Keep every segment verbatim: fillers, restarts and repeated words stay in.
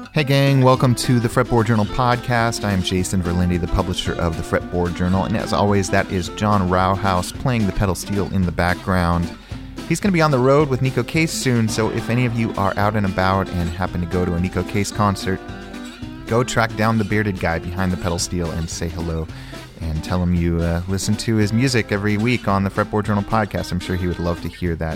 Hey gang, welcome to the Fretboard Journal podcast. I am Jason Verlinde, the publisher of the Fretboard Journal, and as always, that is John Rauhaus playing the pedal steel in the background. He's going to be on the road with Neko Case soon, so if any of you are out and about and happen to go to a Neko Case concert, go track down the bearded guy behind the pedal steel and say hello and tell him you uh, listen to his music every week on the Fretboard Journal podcast. I'm sure he would love to hear that.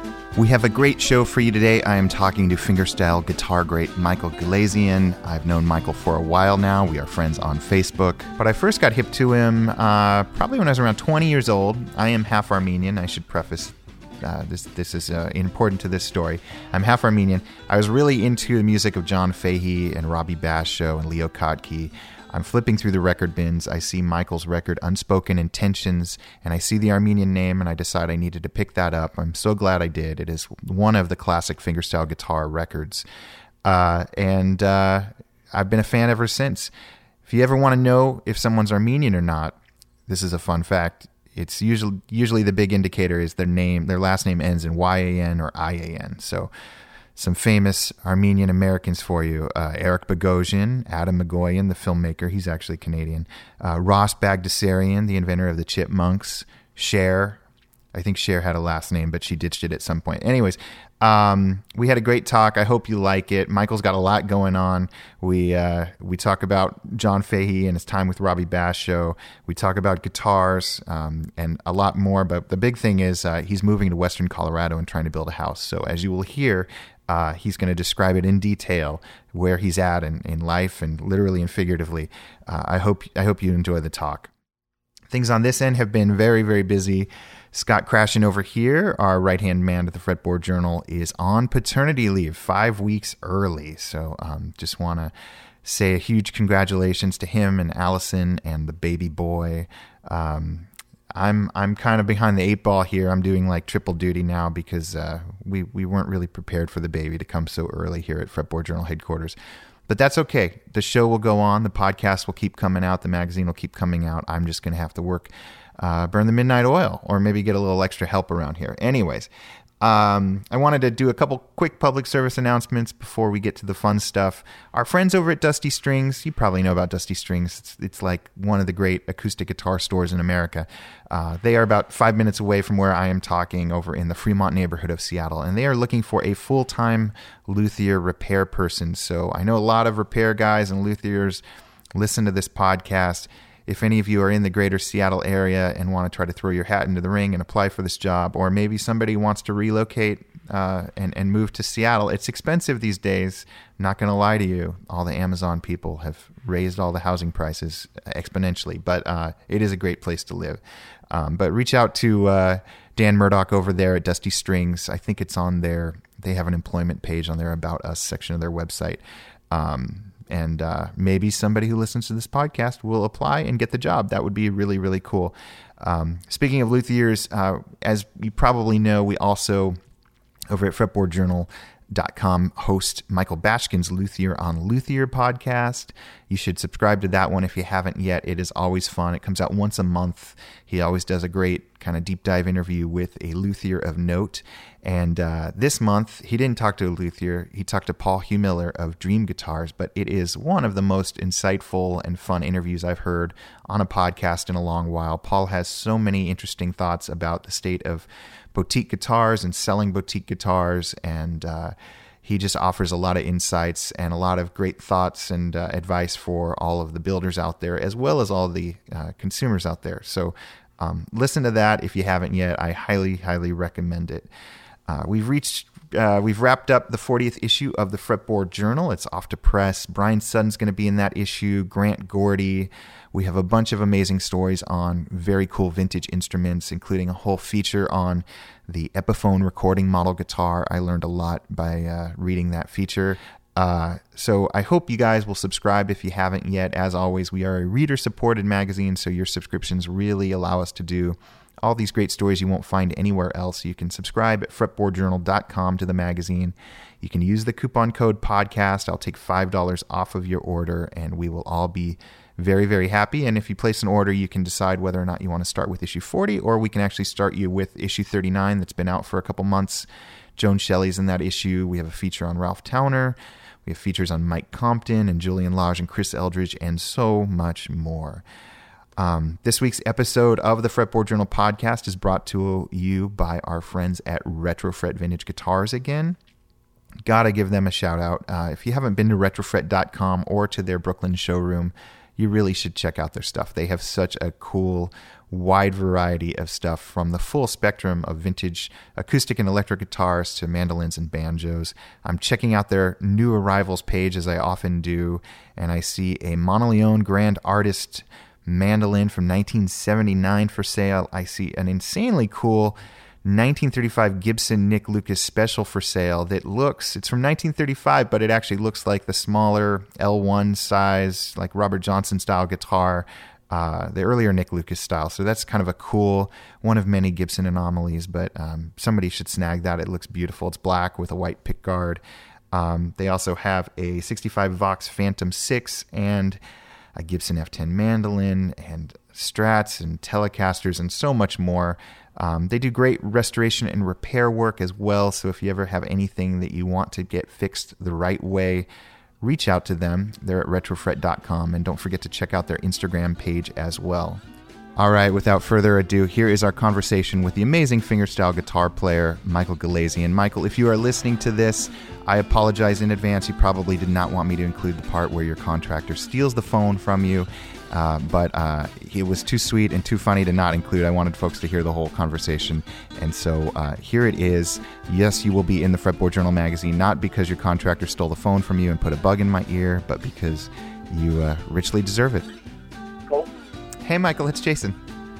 We have a great show for you today. I am talking to fingerstyle guitar great Michael Galazian. I've known Michael for a while now. We are friends on Facebook. But I first got hip to him uh, probably when I was around twenty years old. I am half Armenian. I should preface uh, this. This is uh, important to this story. I'm half Armenian. I was really into the music of John Fahey and Robbie Basho and Leo Kottke. I'm flipping through the record bins. I see Michael's record, Unspoken Intentions, and I see the Armenian name, and I decide I needed to pick that up. I'm so glad I did. It is one of the classic fingerstyle guitar records, uh, and uh, I've been a fan ever since. If you ever want to know if someone's Armenian or not, this is a fun fact. It's usually usually the big indicator is their name. Their last name ends in Y A N or I A N. So some famous Armenian Americans for you. Uh, Eric Bogosian, Adam Magoyan, the filmmaker. He's actually Canadian. Uh, Ross Bagdasarian, the inventor of the Chipmunks. Cher. I think Cher had a last name, but she ditched it at some point. Anyways, um, we had a great talk. I hope you like it. Michael's got a lot going on. We uh, we talk about John Fahey and his time with Robbie Basho. We talk about guitars um, and a lot more. But the big thing is uh, he's moving to Western Colorado and trying to build a house. So as you will hear, Uh, he's going to describe it in detail where he's at in, in life and literally and figuratively. Uh, I hope I hope you enjoy the talk. Things on this end have been very, very busy. Scott Crashen over here, our right-hand man at the Fretboard Journal, is on paternity leave five weeks early. So um, just want to say a huge congratulations to him and Allison and the baby boy. Um I'm I'm kind of behind the eight ball here. I'm doing like triple duty now because uh, we, we weren't really prepared for the baby to come so early here at Fretboard Journal headquarters. But that's okay. The show will go on. The podcast will keep coming out. The magazine will keep coming out. I'm just going to have to work, uh, burn the midnight oil, or maybe get a little extra help around here. Anyways, Um, I wanted to do a couple quick public service announcements before we get to the fun stuff. Our friends over at Dusty Strings, you probably know about Dusty Strings. It's, it's like one of the great acoustic guitar stores in America. Uh, they are about five minutes away from where I am talking over in the Fremont neighborhood of Seattle, and they are looking for a full-time luthier repair person. So I know a lot of repair guys and luthiers listen to this podcast. If any of you are in the greater Seattle area and want to try to throw your hat into the ring and apply for this job, or maybe somebody wants to relocate uh, and, and move to Seattle, it's expensive these days. Not going to lie to you. All the Amazon people have raised all the housing prices exponentially, but uh, it is a great place to live. Um, but reach out to uh, Dan Murdoch over there at Dusty Strings. I think it's on their, they have an employment page on their About Us section of their website. Um, And uh, maybe somebody who listens to this podcast will apply and get the job. That would be really, really cool. Um, speaking of luthiers, uh, as you probably know, we also, over at fretboard journal dot com, host Michael Bashkin's Luthier on Luthier podcast. You should subscribe to that one if you haven't yet. It is always fun. It comes out once a month. He always does a great kind of deep dive interview with a luthier of note. And uh, this month, he didn't talk to a luthier. He talked to Paul Humiller of Dream Guitars, but it is one of the most insightful and fun interviews I've heard on a podcast in a long while. Paul has so many interesting thoughts about the state of boutique guitars and selling boutique guitars, and uh, he just offers a lot of insights and a lot of great thoughts and uh, advice for all of the builders out there, as well as all the uh, consumers out there. So um, listen to that if you haven't yet. I highly, highly recommend it. Uh, we've reached, uh, we've wrapped up the fortieth issue of the Fretboard Journal. It's off to press. Brian Sutton's going to be in that issue. Grant Gordy. We have a bunch of amazing stories on very cool vintage instruments, including a whole feature on the Epiphone recording model guitar. I learned a lot by uh, reading that feature. Uh, so I hope you guys will subscribe if you haven't yet. As always, we are a reader-supported magazine, so your subscriptions really allow us to do all these great stories you won't find anywhere else. You can subscribe at fretboard journal dot com to the magazine. You can use the coupon code podcast. I'll take five dollars off of your order, and we will all be very, very happy. And if you place an order, you can decide whether or not you want to start with issue forty, or we can actually start you with issue thirty-nine that's been out for a couple months. Joan Shelley's in that issue. We have a feature on Ralph Towner. We have features on Mike Compton and Julian Lage and Chris Eldridge and so much more. Um, this week's episode of the Fretboard Journal podcast is brought to you by our friends at Retrofret Vintage Guitars again. Gotta give them a shout out. Uh, if you haven't been to retrofret dot com or to their Brooklyn showroom, you really should check out their stuff. They have such a cool, wide variety of stuff, from the full spectrum of vintage acoustic and electric guitars to mandolins and banjos. I'm checking out their new arrivals page, as I often do, and I see a Monteleone Grand Artist mandolin from nineteen seventy-nine for sale. I see an insanely cool nineteen thirty-five Gibson Nick Lucas Special for sale that looks, it's from nineteen thirty-five, but it actually looks like the smaller L one size, like Robert Johnson style guitar, uh, the earlier Nick Lucas style. So that's kind of a cool, one of many Gibson anomalies, but um, somebody should snag that. It looks beautiful. It's black with a white pickguard. Um, they also have a sixty-five Vox Phantom six and a Gibson F ten mandolin and Strats and Telecasters and so much more. Um, they do great restoration and repair work as well, so if you ever have anything that you want to get fixed the right way, reach out to them. They're at retrofret dot com, and don't forget to check out their Instagram page as well. All right, without further ado, here is our conversation with the amazing fingerstyle guitar player, Michael Galazian. Michael, if you are listening to this, I apologize in advance. You probably did not want me to include the part where your contractor steals the phone from you, uh, but uh, it was too sweet and too funny to not include. I wanted folks to hear the whole conversation, and so uh, here it is. Yes, you will be in the Fretboard Journal magazine, not because your contractor stole the phone from you and put a bug in my ear, but because you uh, richly deserve it. Cool. Hey, Michael, it's Jason.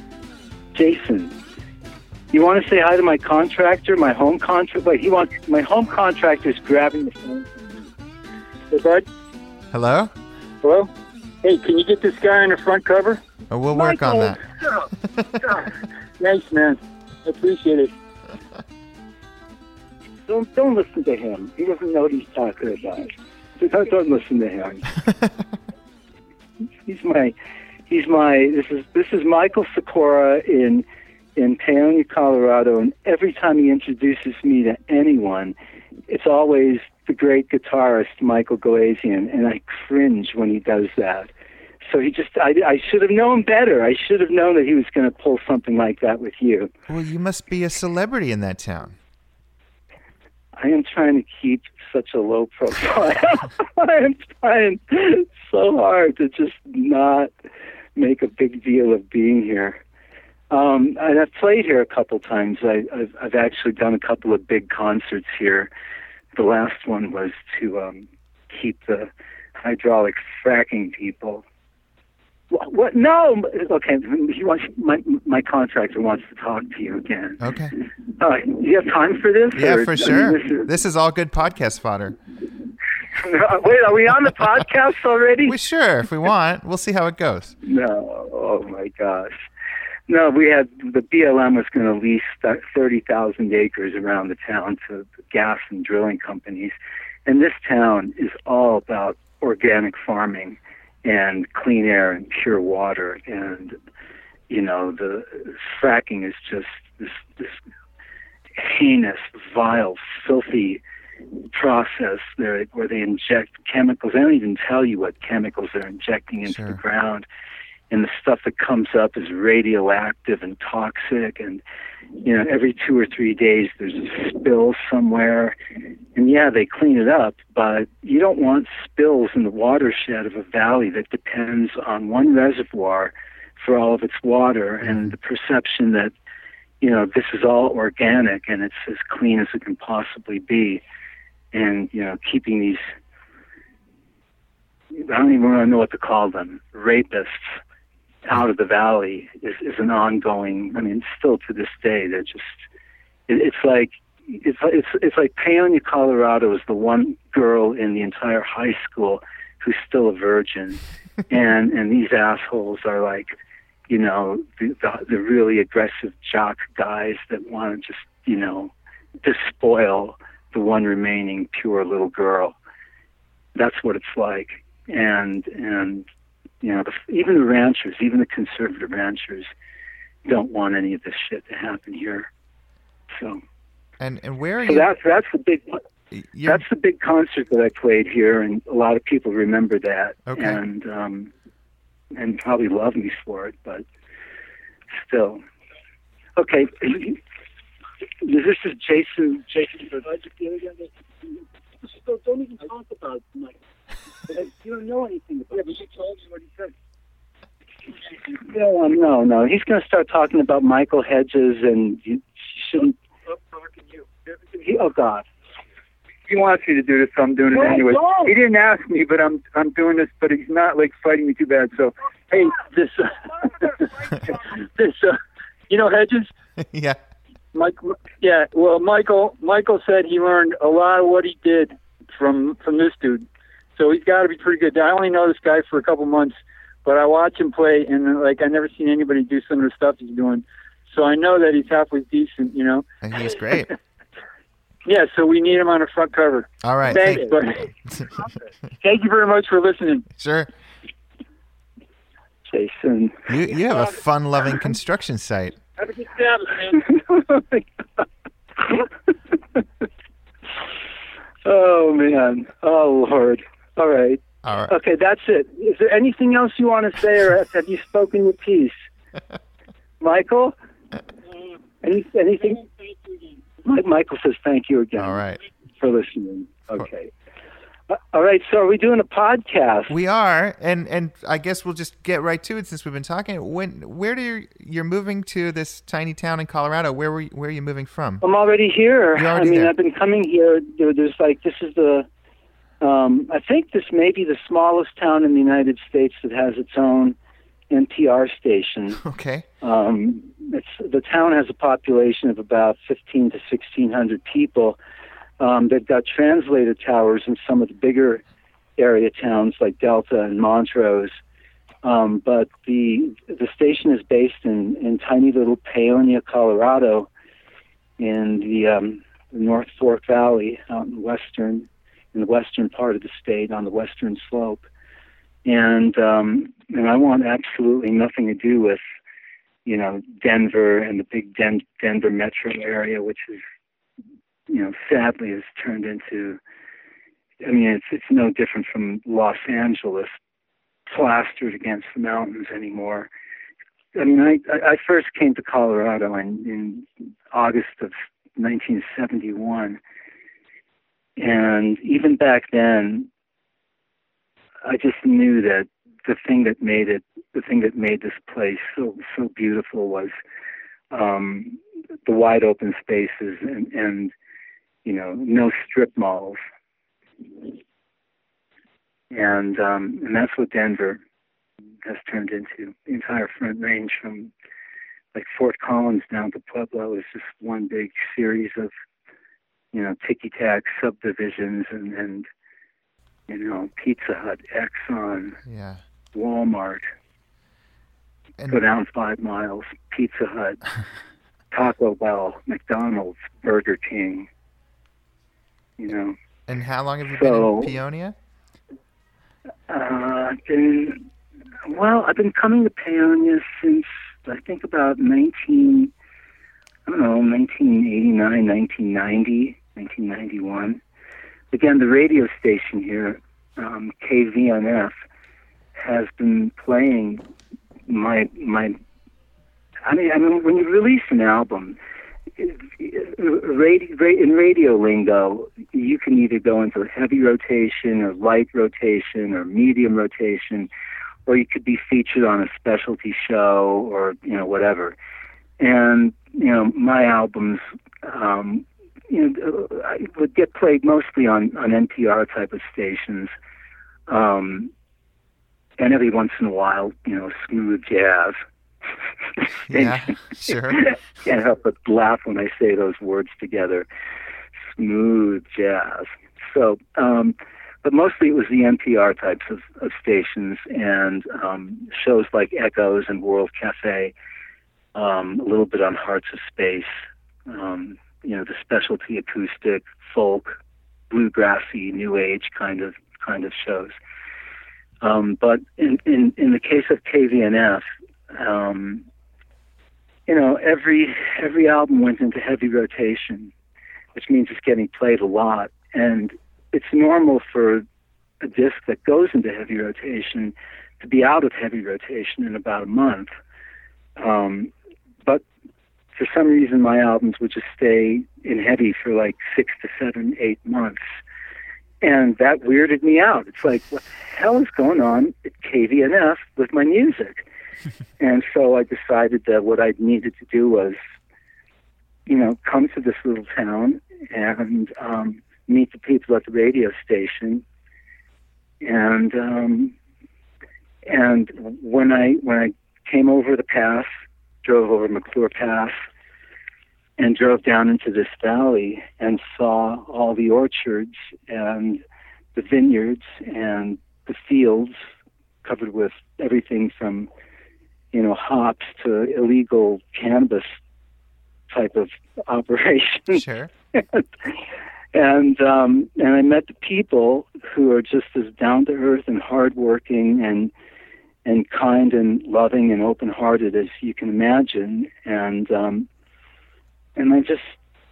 Jason, you want to say hi to my contractor, my home contractor? But he wants my home contractor's grabbing the phone from me. Hey, bud. Hello? Hello? Hey, can you get this guy on the front cover? Oh, we'll work Michael. on that. Nice, man. I appreciate it. Don't don't listen to him. He doesn't know what he's talking about. Don't, don't listen to him. He's my. He's my. This is this is Michael Sikora in in Paonia, Colorado, and every time he introduces me to anyone, it's always the great guitarist Michael Galazian, and I cringe when he does that. So he just, I, I should have known better. I should have known that he was going to pull something like that with you. Well, you must be a celebrity in that town. I am trying to keep such a low profile. I am trying so hard to just not make a big deal of being here. Um, and I've played here a couple times. I, I've, I've actually done a couple of big concerts here. The last one was to um, keep the hydraulic fracking people. What? what? No. Okay. He wants my my contractor wants to talk to you again. Okay. Uh, do you have time for this? Yeah, or, for sure. I mean, this, is... this is all good podcast fodder. Wait, are we on the podcast already? We sure, if we want. We'll see how it goes. No. Oh my gosh. No, we had the B L M was going to lease thirty thousand acres around the town to gas and drilling companies, and this town is all about organic farming and clean air and pure water, and you know the fracking is just this this heinous, vile, filthy process there where they inject chemicals. They don't even tell you what chemicals they're injecting into Sure. the ground. And the stuff that comes up is radioactive and toxic. And, you know, every two or three days there's a spill somewhere. And, yeah, they clean it up, but you don't want spills in the watershed of a valley that depends on one reservoir for all of its water, and the perception that, you know, this is all organic and it's as clean as it can possibly be. And, you know, keeping these, I don't even want to know what to call them, rapists out of the valley is, is an ongoing, I mean, still to this day, they're just, it, it's like, it's, it's, it's like Paonia, Colorado is the one girl in the entire high school who's still a virgin. and, and these assholes are like, you know, the, the, the really aggressive jock guys that want to just, you know, despoil the one remaining pure little girl. That's what it's like. And, and, you know, the, even the ranchers, even the conservative ranchers don't want any of this shit to happen here. So, And and where are so you? that's, that's the big, You're... That's the big concert that I played here, and a lot of people remember that, okay. and um, and probably love me for it, but still. Okay, this is Jason. Jason, don't, don't even talk about Mike. You don't know anything about it. Yeah, but you told me what he said. No, um, no, no. He's going to start talking about Michael Hedges, and you shouldn't. I'm talking to you. He, oh God. He wants me to do this, so I'm doing it no, anyway. Don't. He didn't ask me, but I'm I'm doing this. But he's not like fighting me too bad. So, hey, this, uh, this, uh, you know, Hedges. Yeah. Mike. Yeah. Well, Michael. Michael said he learned a lot of what he did from from this dude. So he's got to be pretty good. I only know this guy for a couple months, but I watch him play, and like I never seen anybody do some of the stuff he's doing. So I know that he's halfway decent. You know. And he's great. Yeah, so we need him on the front cover. All right. Thanks, thank buddy. Thank you very much for listening. Sure. Jason. You you have a fun-loving construction site. Have a good Sabbath, man. Oh, man. Oh, Lord. All right. All right. Okay, that's it. Is there anything else you want to say, or have you spoken your piece? Michael? Any, anything? Michael says thank you again. All right. For listening. Okay. Uh, all right, so are we doing a podcast? We are, and and I guess we'll just get right to it since we've been talking. When where do you you're moving to this tiny town in Colorado? Where were you, where are you moving from? I'm already here. You're already I mean, there. I've been coming here. There, there's like this is the um, I think this may be the smallest town in the United States that has its own N P R station. Okay. Um, it's the town has a population of about fifteen to sixteen hundred people. Um, they've got translator towers in some of the bigger area towns like Delta and Montrose. Um, but the the station is based in, in tiny little Paonia, Colorado, in the, um, the North Fork Valley, out in western in the western part of the state on the western slope. And um, and I want absolutely nothing to do with, you know, Denver and the big Den- Denver metro area, which is, you know, sadly has turned into, I mean, it's it's no different from Los Angeles, plastered against the mountains anymore. I mean, I, I first came to Colorado in, in August of nineteen seventy-one, and even back then, I just knew that the thing that made it, the thing that made this place so so beautiful was um, the wide open spaces and, and you know, no strip malls, and um, and that's what Denver has turned into. The entire Front Range, from like Fort Collins down to Pueblo, is just one big series of, you know, ticky-tack subdivisions and, and you know, Pizza Hut, Exxon, Yeah. Walmart. And Go down five miles, Pizza Hut, Taco Bell, McDonald's, Burger King. You know. and how long have you So- been in Paonia? Uh, been, well, I've been coming to Paonia since I think about nineteen, I don't know, nineteen eighty-nine, nineteen ninety, nineteen ninety-one. Again, the radio station here, um, K V N F, has been playing my my. I mean, I mean, when you release an album, radio, in radio lingo, you can either go into heavy rotation or light rotation or medium rotation, or you could be featured on a specialty show or, you know, whatever. And, you know, my albums, um, you know, I would get played mostly on, on N P R type of stations. Um, and every once in a while, you know, smooth jazz. Yeah, sure. Can't help but laugh when I say those words together. Smooth jazz. So, um, but mostly it was the N P R types of, of stations and um, shows like Echoes and World Cafe, um, a little bit on Hearts of Space, um, you know, the specialty acoustic, folk, bluegrassy, new age kind of kind of shows. Um, but in, in, in the case of K V N F, um, you know, every every album went into heavy rotation, which means it's getting played a lot. and it's normal for a disc that goes into heavy rotation to be out of heavy rotation in about a month. Um, but for some reason, my albums would just stay in heavy for like six to seven, eight months. And that weirded me out. It's like, what the hell is going on at K V N F with my music? And so I decided that what I needed to do was, you know, come to this little town and um, meet the people at the radio station. And um, and when I when I came over the pass, drove over McClure Pass, and drove down into this valley and saw all the orchards and the vineyards and the fields covered with everything from, you know, hops to illegal cannabis type of operation. Sure. and um, and I met the people who are just as down to earth and hardworking and and kind and loving and open hearted as you can imagine. And um, and I just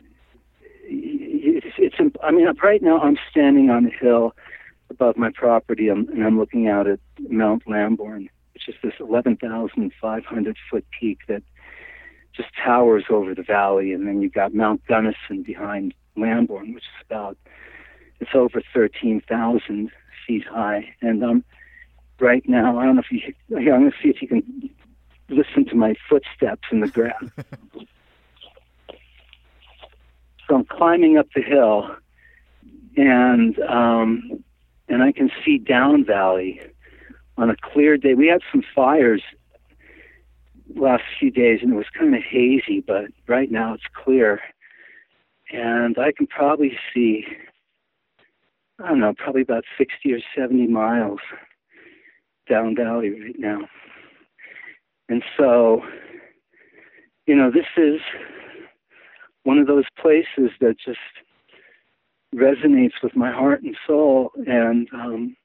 it's, it's I mean right now I'm standing on a hill above my property and I'm looking out at Mount Lambourne, which is this eleven thousand five hundred foot peak that just towers over the valley, and then you've got Mount Gunnison behind Lambourne, which is about, it's over thirteen thousand feet high. And um, right now, I don't know if you, I'm going to see if you can listen to my footsteps in the grass. So I'm climbing up the hill, and um, and I can see down valley on a clear day. We had some fires last few days, and it was kind of hazy, but right now it's clear. And I can probably see, I don't know, probably about sixty or seventy miles down valley right now. And so, you know, this is one of those places that just resonates with my heart and soul, and um,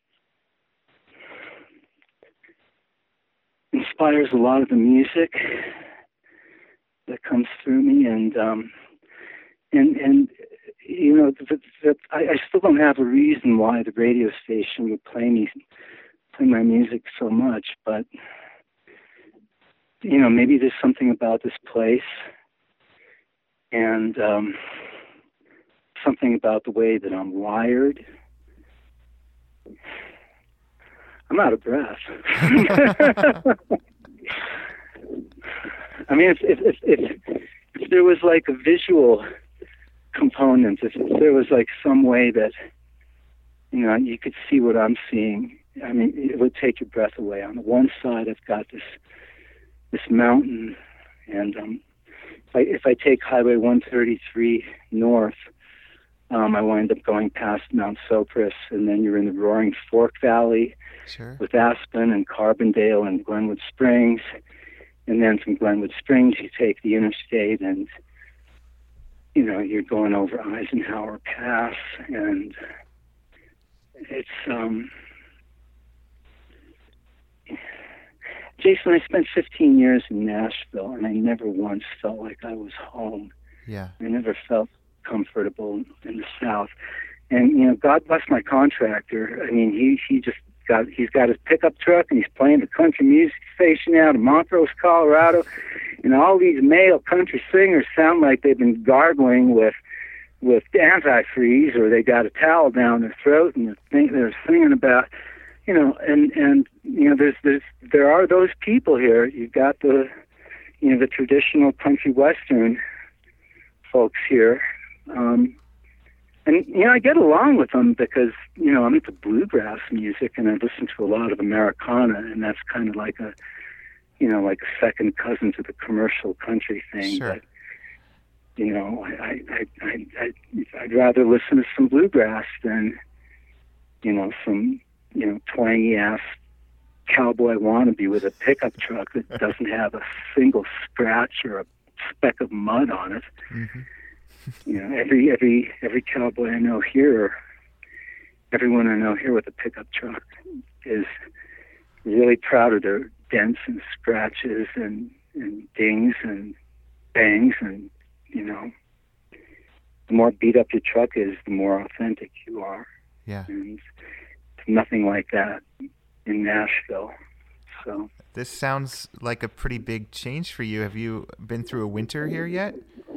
inspires a lot of the music that comes through me. And um, and and you know, the, the, I, I still don't have a reason why the radio station would play me play my music so much, but you know, maybe there's something about this place, and um, something about the way that I'm wired. I'm out of breath. I mean, if if, if if if there was like a visual component, if, if there was like some way that, you know, you could see what I'm seeing, I mean, it would take your breath away. On the one side, I've got this this mountain, and um, if I, if I take Highway one thirty-three north, um, I wind up going past Mount Sopris, and then you're in the Roaring Fork Valley. Sure. With Aspen and Carbondale and Glenwood Springs. And then from Glenwood Springs, you take the interstate and, you know, you're going over Eisenhower Pass. And it's, um, Jason, I spent fifteen years in Nashville, and I never once felt like I was home. Yeah. I never felt comfortable in the South. And, you know, God bless my contractor. I mean, he, he just, Got, he's got his pickup truck, and he's playing the country music station out in Montrose, Colorado, and all these male country singers sound like they've been gargling with with antifreeze, or they got a towel down their throat, and they're, they're singing about, you know, and and you know, there's there's there are those people here. You've got the, you know, the traditional country western folks here. Um, And, you know, I get along with them because, you know, I'm into bluegrass music, and I listen to a lot of Americana, and that's kind of like a, you know, like a second cousin to the commercial country thing. Sure. But, you know, I, I, I, I, I'd rather listen to some bluegrass than, you know, some, you know, twangy-ass cowboy wannabe with a pickup truck that doesn't have a single scratch or a speck of mud on it. Mm-hmm. You know, every every every cowboy I know here, everyone I know here with a pickup truck, is really proud of their dents and scratches and, and dings and bangs, and you know, the more beat up your truck is, the more authentic you are. Yeah. And it's nothing like that in Nashville. So this sounds like a pretty big change for you. Have you been through a winter here yet?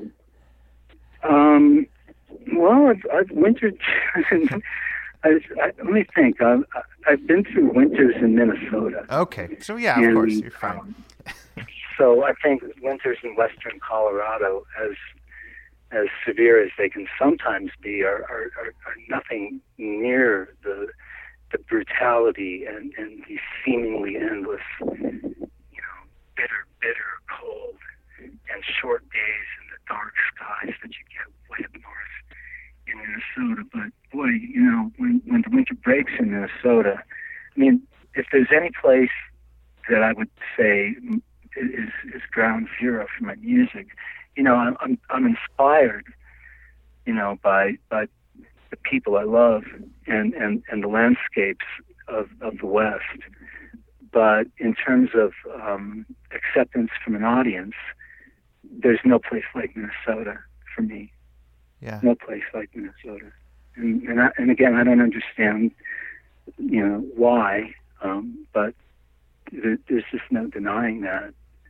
Um, well, I've, I've wintered. I, I, let me think. I've, I've been through winters in Minnesota. Okay, so yeah, of and, course, you're fine. Um, so I think winters in western Colorado, as as severe as they can sometimes be, are are, are, are nothing near the the brutality and, and the seemingly endless, you know, bitter, bitter cold and short days and the dark skies that you get way up north in Minnesota. But boy, you know, when when the winter breaks in Minnesota, I mean, if there's any place that I would say is is ground zero for my music, you know, I'm I'm, I'm inspired, you know, by by the people I love and, and, and the landscapes of, of the West. But in terms of um, acceptance from an audience, there's no place like Minnesota for me. Yeah. No place like Minnesota. And and, I, and again, I don't understand, you know, why, um, but there, there's just no denying that.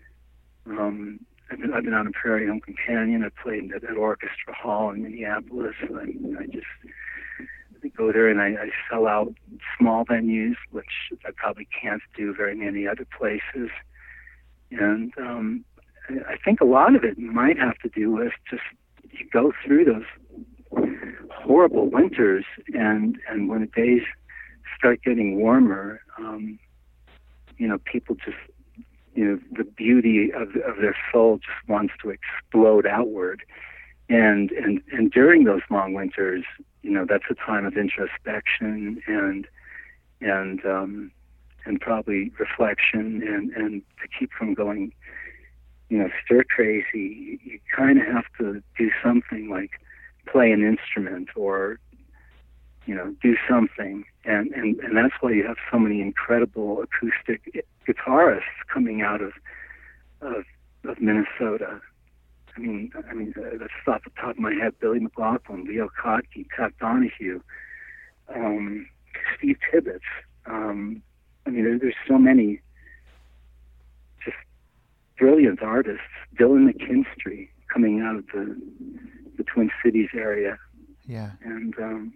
Um, I've been, I've been on a Prairie Home Companion. I played at, at Orchestra Hall in Minneapolis. I, I just I go there and I, I sell out small venues, which I probably can't do very many other places. And um, I think a lot of it might have to do with just you go through those horrible winters, and, and when the days start getting warmer, um, you know, people just, you know, the beauty of of their soul just wants to explode outward, and and and during those long winters, you know, that's a time of introspection and and um, and probably reflection, and and to keep from going, you know, stir crazy. You kind of have to do something like play an instrument or, you know, do something. And, and, and that's why you have so many incredible acoustic guitarists coming out of of, of Minnesota. I mean, I mean, uh, that's off the top of my head: Billy McLaughlin, Leo Kottke, Pat Donahue, um, Steve Tibbetts. Um, I mean, there, there's so many just brilliant artists. Dylan McKinstry coming out of the the Twin Cities area. Yeah. And um,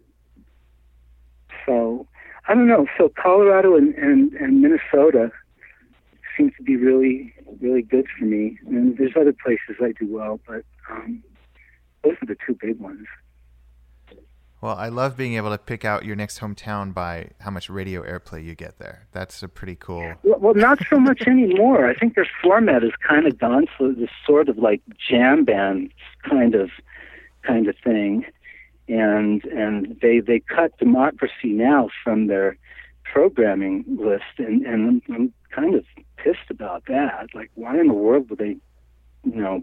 so, I don't know. So Colorado and, and, and Minnesota seems to be really, really good for me. And there's other places I do well, but um, those are the two big ones. Well, I love being able to pick out your next hometown by how much radio airplay you get there. That's a pretty cool... Well, well not so much anymore. I think their format has kind of gone to this sort of like jam band kind of kind of thing. And and they, they cut Democracy Now! From their programming list, and, and I'm, I'm kind of pissed about that. Like, why in the world would they, you know,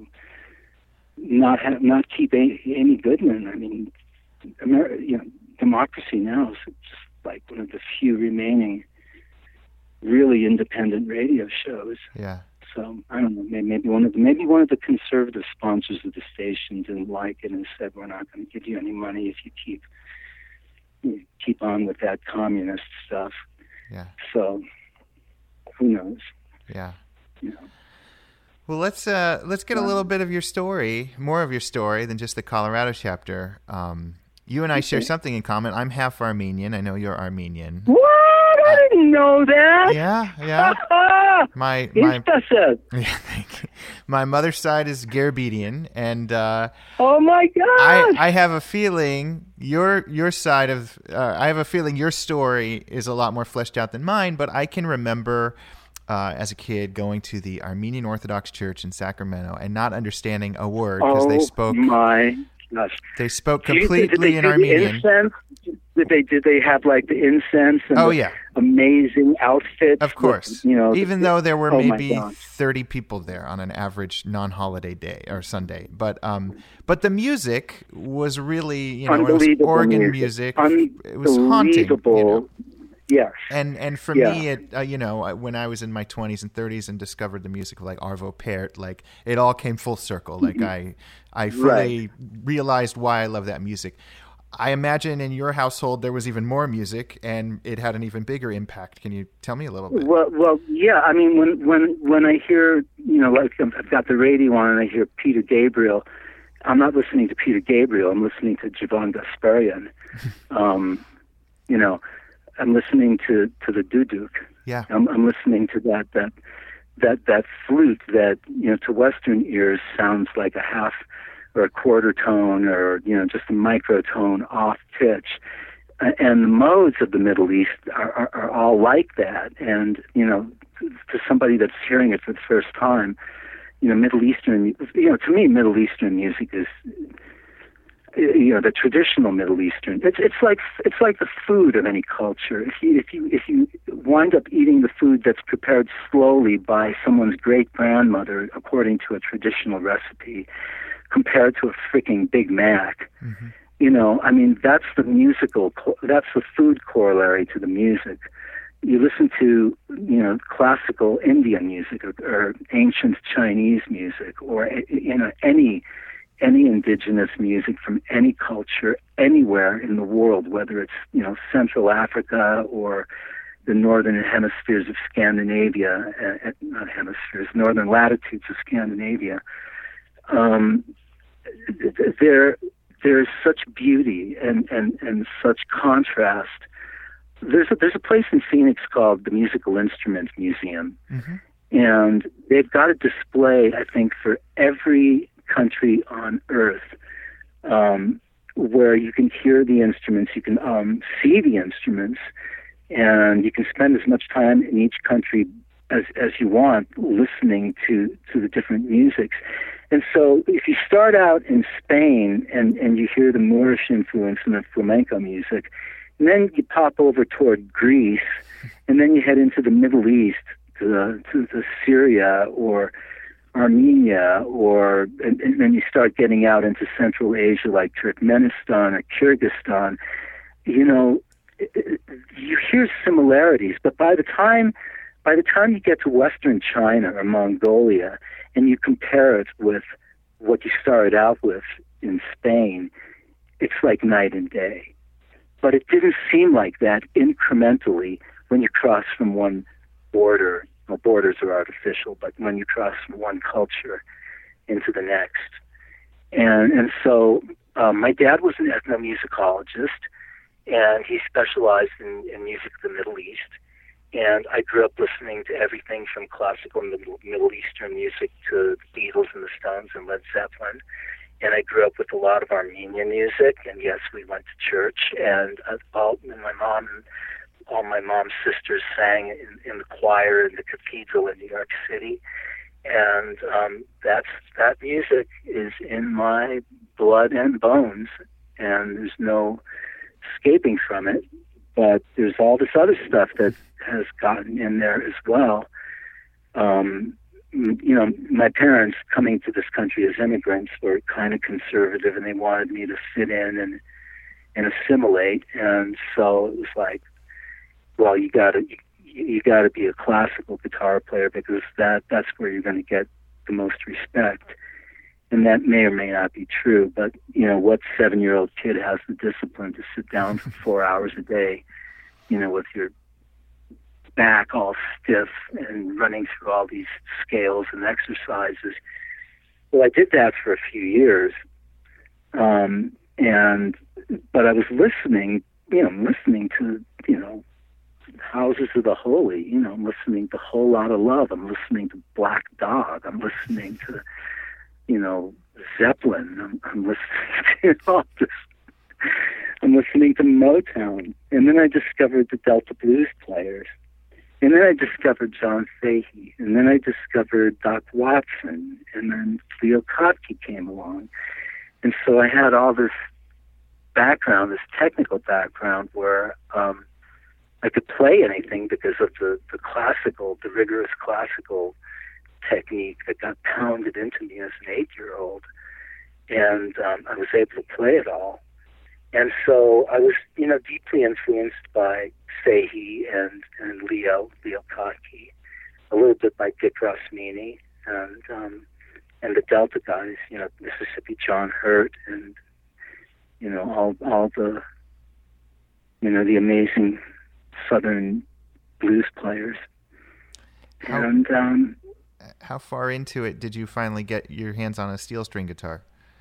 not have, not keep Amy Goodman? I mean, Amer- you know, Democracy Now! Is just like one of the few remaining really independent radio shows. Yeah. So I don't know. Maybe, maybe one of the maybe one of the conservative sponsors of the station didn't like it and said, "We're not going to give you any money if you keep you keep on with that communist stuff." Yeah. So who knows? Yeah. You know. Well, let's uh, let's get a little bit of your story, more of your story than just the Colorado chapter. Um, you and I okay. share something in common. I'm half Armenian. I know you're Armenian. What? I didn't know that. Yeah, yeah. my my yeah, thank you. My mother's side is Garabedian, and uh, oh my God, I, I have a feeling your your side of uh, I have a feeling your story is a lot more fleshed out than mine. But I can remember uh, as a kid going to the Armenian Orthodox Church in Sacramento and not understanding a word because oh they spoke. My gosh, they spoke completely you, in Armenian. Incense? Did they did they have like the incense and oh, the yeah. amazing outfits? Of course. With, you know, even the, though there were oh maybe thirty people there on an average non-holiday day or Sunday. But um but the music was really, you know, it was organ music. music. It was haunting. You know? Yes. And and for yeah. me, it uh, you know, when I was in my twenties and thirties and discovered the music of like Arvo Pärt, like it all came full circle. Like I I fully right. realized why I love that music. I imagine in your household there was even more music, and it had an even bigger impact. Can you tell me a little bit? Well, well, yeah. I mean, when when when I hear, you know, like I've got the radio on and I hear Peter Gabriel, I'm not listening to Peter Gabriel. I'm listening to Jovan Gasparian. um, you know, I'm listening to to the duduk. Yeah. I'm, I'm listening to that that that that flute that, you know, to Western ears sounds like a half or a quarter tone, or, you know, just a microtone off pitch. And the modes of the Middle East are, are, are all like that. And, you know, to, to somebody that's hearing it for the first time, you know, Middle Eastern, you know, to me, Middle Eastern music is, you know, the traditional Middle Eastern. It's it's like it's like the food of any culture. If you if you if you wind up eating the food that's prepared slowly by someone's great grandmother according to a traditional recipe, compared to a freaking Big Mac, mm-hmm. you know, I mean, that's the musical, that's the food corollary to the music. You listen to, you know, classical Indian music, or, or ancient Chinese music, or, you know, any any indigenous music from any culture anywhere in the world, whether it's, you know, Central Africa or the northern hemispheres of Scandinavia, uh, not hemispheres, northern latitudes of Scandinavia. Um, there, there's such beauty and, and, and such contrast. There's a, there's a place in Phoenix called the Musical Instruments Museum, mm-hmm. and they've got a display, I think, for every country on Earth, um, where you can hear the instruments, you can um, see the instruments, and you can spend as much time in each country as as you want listening to, to the different musics. And so if you start out in Spain and, and you hear the Moorish influence in the flamenco music, and then you pop over toward Greece, and then you head into the Middle East, to the, to the Syria or Armenia, or and, and then you start getting out into Central Asia like Turkmenistan or Kyrgyzstan, you know, you hear similarities, but by the time by the time you get to Western China or Mongolia and you compare it with what you started out with in Spain, it's like night and day. But it didn't seem like that incrementally when you cross from one border. Well, borders are artificial, but when you cross from one culture into the next. And and so um, my dad was an ethnomusicologist, and he specialized in, in music of the Middle East. And I grew up listening to everything from classical Middle, Middle Eastern music to the Beatles and the Stones and Led Zeppelin. And I grew up with a lot of Armenian music. And yes, we went to church. And uh, all and my mom and all my mom's sisters sang in, in the choir in the cathedral in New York City. And um, that's that music is in my blood and bones, and there's no escaping from it. But there's all this other stuff that has gotten in there as well. Um, you know, my parents coming to this country as immigrants were kind of conservative, and they wanted me to fit in and and assimilate. And so it was like, well, you got to you, you got to be a classical guitar player because that that's where you're going to get the most respect. And that may or may not be true, but, you know, what seven-year-old kid has the discipline to sit down for four hours a day, you know, with your back all stiff and running through all these scales and exercises? Well, I did that for a few years, um, and but I was listening, you know, listening to, you know, Houses of the Holy, you know, I'm listening to Whole Lotta Love, I'm listening to Black Dog, I'm listening to, you know, Zeppelin. I'm, I'm listening to all this. I'm listening to Motown. And then I discovered the Delta Blues Players. And then I discovered John Fahey. And then I discovered Doc Watson. And then Leo Kottke came along. And so I had all this background, this technical background where um, I could play anything because of the, the classical, the rigorous classical technique that got pounded into me as an eight-year-old, and um, I was able to play it all. and so I was, you know, deeply influenced by Fahey and, and Leo, Leo Kottke, a little bit by Dick Rosmini, and um, and the Delta guys, you know, Mississippi John Hurt, and you know, all all the, you know, the amazing Southern blues players. How, and um, how far into it did you finally get your hands on a steel string guitar?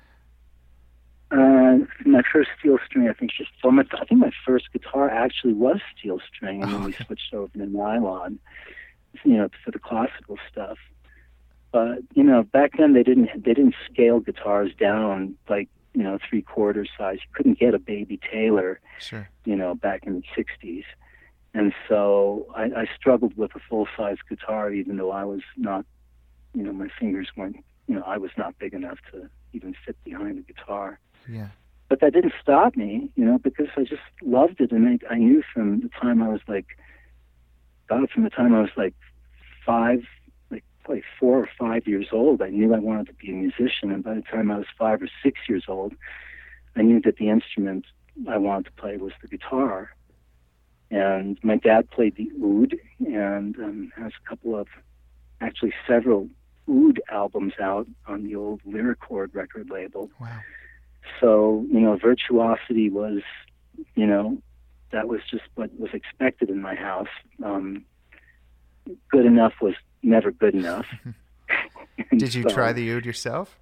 Uh, my first steel string, I think, just well, my, I think my first guitar actually was steel string, and then Oh. we switched over to nylon, you know, for the classical stuff. But you know, back then they didn't they didn't scale guitars down like, you know, three quarter size. You couldn't get a Baby Taylor, Sure. you know, back in the sixties, and so I, I struggled with a full size guitar, even though I was not, you know, my fingers weren't, you know, I was not big enough to even fit behind the guitar. Yeah. But that didn't stop me, you know, because I just loved it. And I, I knew from the time I was like, God, from the time I was like five, like, like four or five years old, I knew I wanted to be a musician. And by the time I was five or six years old, I knew that the instrument I wanted to play was the guitar. And my dad played the oud and um, has a couple of, actually several oud albums out on the old Lyricord record label. Wow. So, you know, virtuosity was, you know, that was just what was expected in my house. Um, good enough was never good enough. Did you so, try the oud yourself?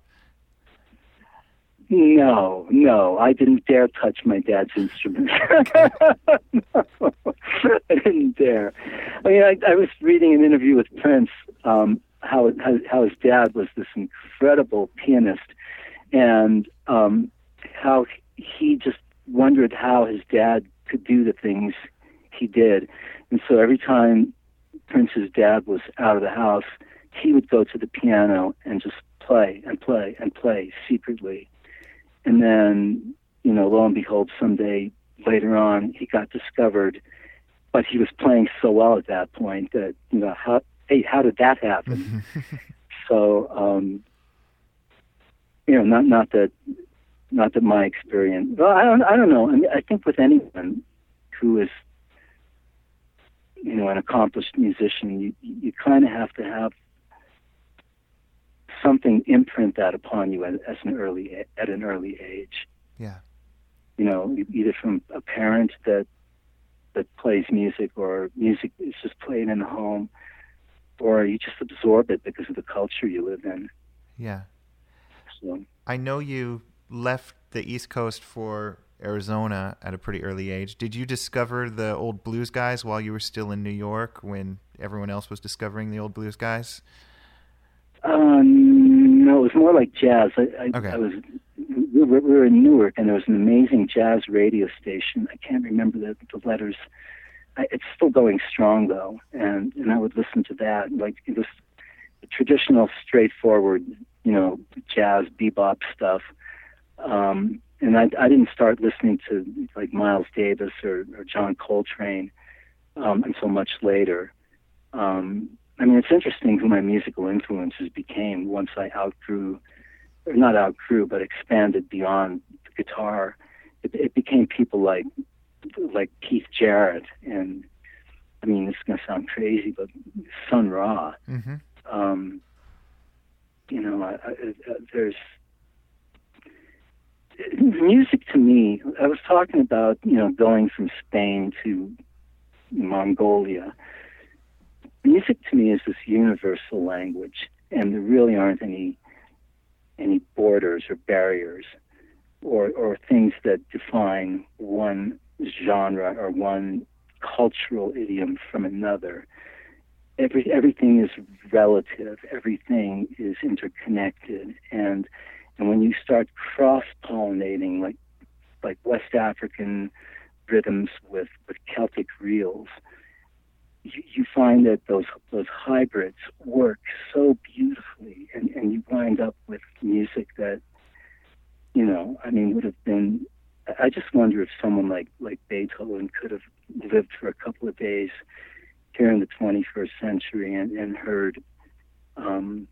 No, no, I didn't dare touch my dad's instrument. No, I didn't dare. I mean, I, I was reading an interview with Prince, um, how, how how his dad was this incredible pianist, and um, how he just wondered how his dad could do the things he did. And so every time Prince's dad was out of the house, he would go to the piano and just play and play and play secretly. And then, you know, lo and behold, someday later on, he got discovered, but he was playing so well at that point that, you know, how, hey, how did that happen? So, um, you know, not not that, not that my experience. Well, I don't, I don't know. I mean, I think with anyone who is, you know, an accomplished musician, you you kind of have to have something imprint that upon you as, as an early at an early age. Yeah. You know, either from a parent that that plays music, or music is just played in the home, or you just absorb it because of the culture you live in. Yeah. So I know you left the East Coast for Arizona at a pretty early age. Did you discover the old blues guys while you were still in New York when everyone else was discovering the old blues guys? Um, no, it was more like jazz. I, I, Okay. I was we were, we were in Newark, and there was an amazing jazz radio station. I can't remember the, the letters. I, it's still going strong though, and and I would listen to that. Like it was the traditional, straightforward, you know, jazz bebop stuff. Um, and I, I didn't start listening to like Miles Davis or, or John Coltrane um, until much later. Um, I mean, it's interesting who my musical influences became once I outgrew, or not outgrew, but expanded beyond the guitar. It, it became people like like Keith Jarrett, and I mean, this is going to sound crazy, but Sun Ra. Mm-hmm. Um, you know, I, I, I, there's music to me. I was talking about, you know, going from Spain to Mongolia. Music to me is this universal language, and there really aren't any any borders or barriers or or things that define one genre or one cultural idiom from another. Every everything is relative. Everything is interconnected, and and when you start cross-pollinating, like like West African rhythms with, with Celtic reels, you, you find that those those hybrids work so beautifully, and, and you wind up with music that, you know, I mean, would have been. I just wonder if someone like like Beethoven could have lived for a couple of days here in the twenty-first century and, and heard, um,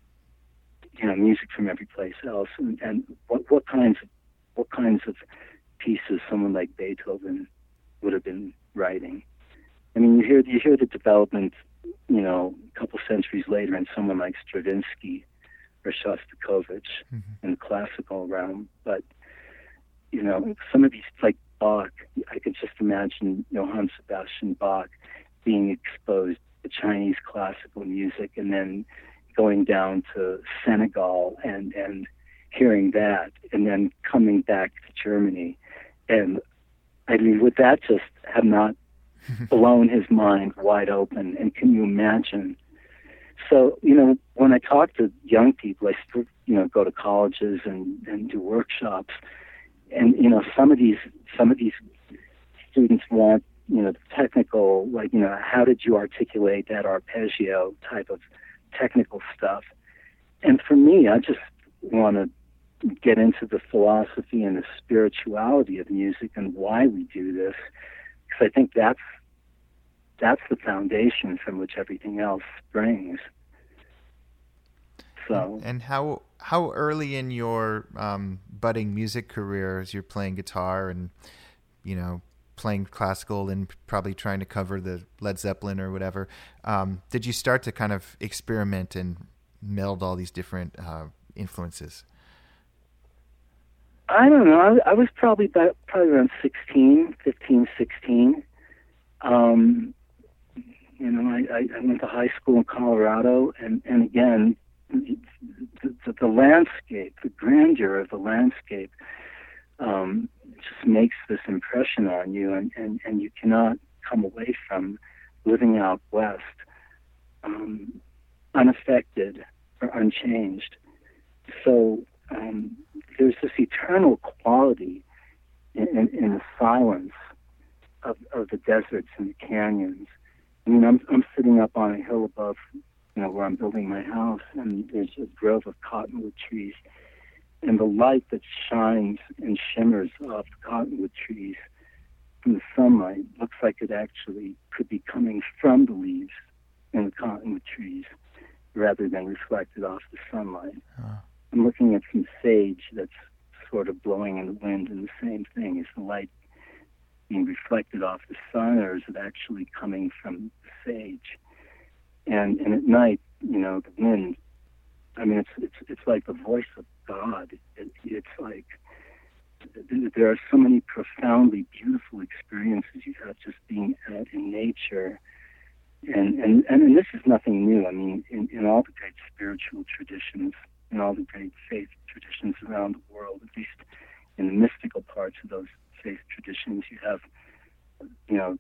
you know, music from every place else, and, and what what kinds of what kinds of pieces someone like Beethoven would have been writing. I mean, you hear you hear the development, you know, a couple centuries later in someone like Stravinsky or Shostakovich mm-hmm. in the classical realm. But, you know, some of these, like Bach, I could just imagine Johann Sebastian Bach being exposed to Chinese classical music and then going down to Senegal and, and hearing that and then coming back to Germany. And, I mean, would that just have not blown his mind wide open? And can you imagine? So, you know, when I talk to young people, I still, you know, go to colleges and, and do workshops. And, you know, some of these, some of these students want, you know, technical, like, you know, how did you articulate that arpeggio type of technical stuff? And for me, I just want to get into the philosophy and the spirituality of music and why we do this. Because I think that's that's the foundation from which everything else springs. So, and how how early in your um, budding music career, as you're playing guitar and, you know, playing classical and probably trying to cover the Led Zeppelin or whatever, um, did you start to kind of experiment and meld all these different uh, influences? I don't know. I, I was probably about, probably around sixteen, fifteen, sixteen. Um, you know, I, I, I went to high school in Colorado, and, and again, the, the, the landscape, the grandeur of the landscape, um, just makes this impression on you, and, and, and you cannot come away from living out west um, unaffected or unchanged. So um, there's this eternal quality in, in, in the silence of, of the deserts and the canyons. I mean, I'm, I'm sitting up on a hill above, you know, where I'm building my house, and there's a grove of cottonwood trees. And the light that shines and shimmers off the cottonwood trees from the sunlight looks like it actually could be coming from the leaves in the cottonwood trees rather than reflected off the sunlight. Huh. I'm looking at some sage that's sort of blowing in the wind, and the same thing. Is the light being reflected off the sun, or is it actually coming from the sage? And and at night, you know, the wind, I mean, it's it's it's like the voice of God. It, it's like there are so many profoundly beautiful experiences you have just being out in nature. And and, and this is nothing new. I mean, in, in all the great spiritual traditions, in all the great faith traditions around the world, at least in the mystical parts of those faith traditions, you have, you know,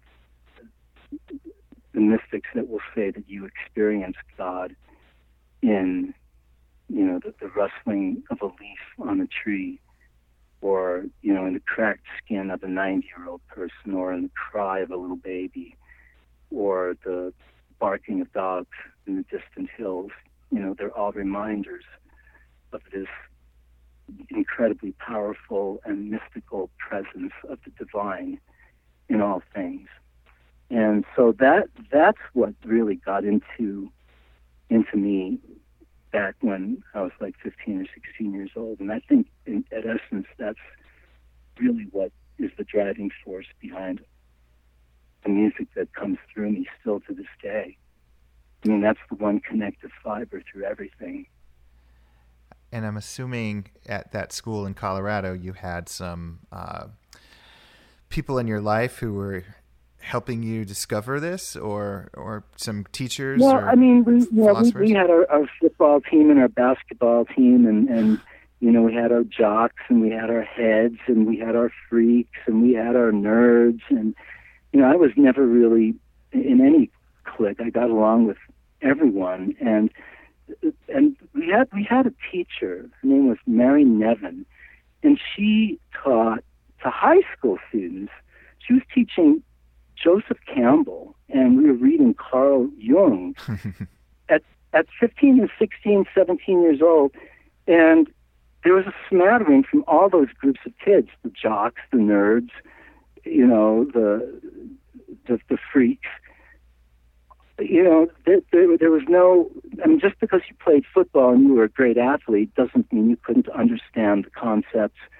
the mystics that will say that you experience God in, you know, the, the rustling of a leaf on a tree, or, you know, in the cracked skin of a ninety-year-old person, or in the cry of a little baby, or the barking of dogs in the distant hills. You know, they're all reminders of this incredibly powerful and mystical presence of the divine in all things. And so that that's what really got into into me back when I was like fifteen or sixteen years old. And I think, in, at essence, that's really what is the driving force behind the music that comes through me still to this day. I mean, that's the one connective fiber through everything. And I'm assuming at that school in Colorado, you had some uh, people in your life who were helping you discover this, or or some teachers? Well, or I mean, we, yeah, we, we had our, our football team and our basketball team, and, and, you know, we had our jocks, and we had our heads, and we had our freaks, and we had our nerds. And, you know, I was never really in any clique. I got along with everyone. And and we had we had a teacher. Her name was Mary Nevin, and she taught to high school students. She was teaching Joseph Campbell, and we were reading Carl Jung at at fifteen and sixteen, seventeen years old. And there was a smattering from all those groups of kids, the jocks, the nerds, you know, the the, the freaks. You know, there, there, there was no, I mean, just because you played football and you were a great athlete doesn't mean you couldn't understand the concepts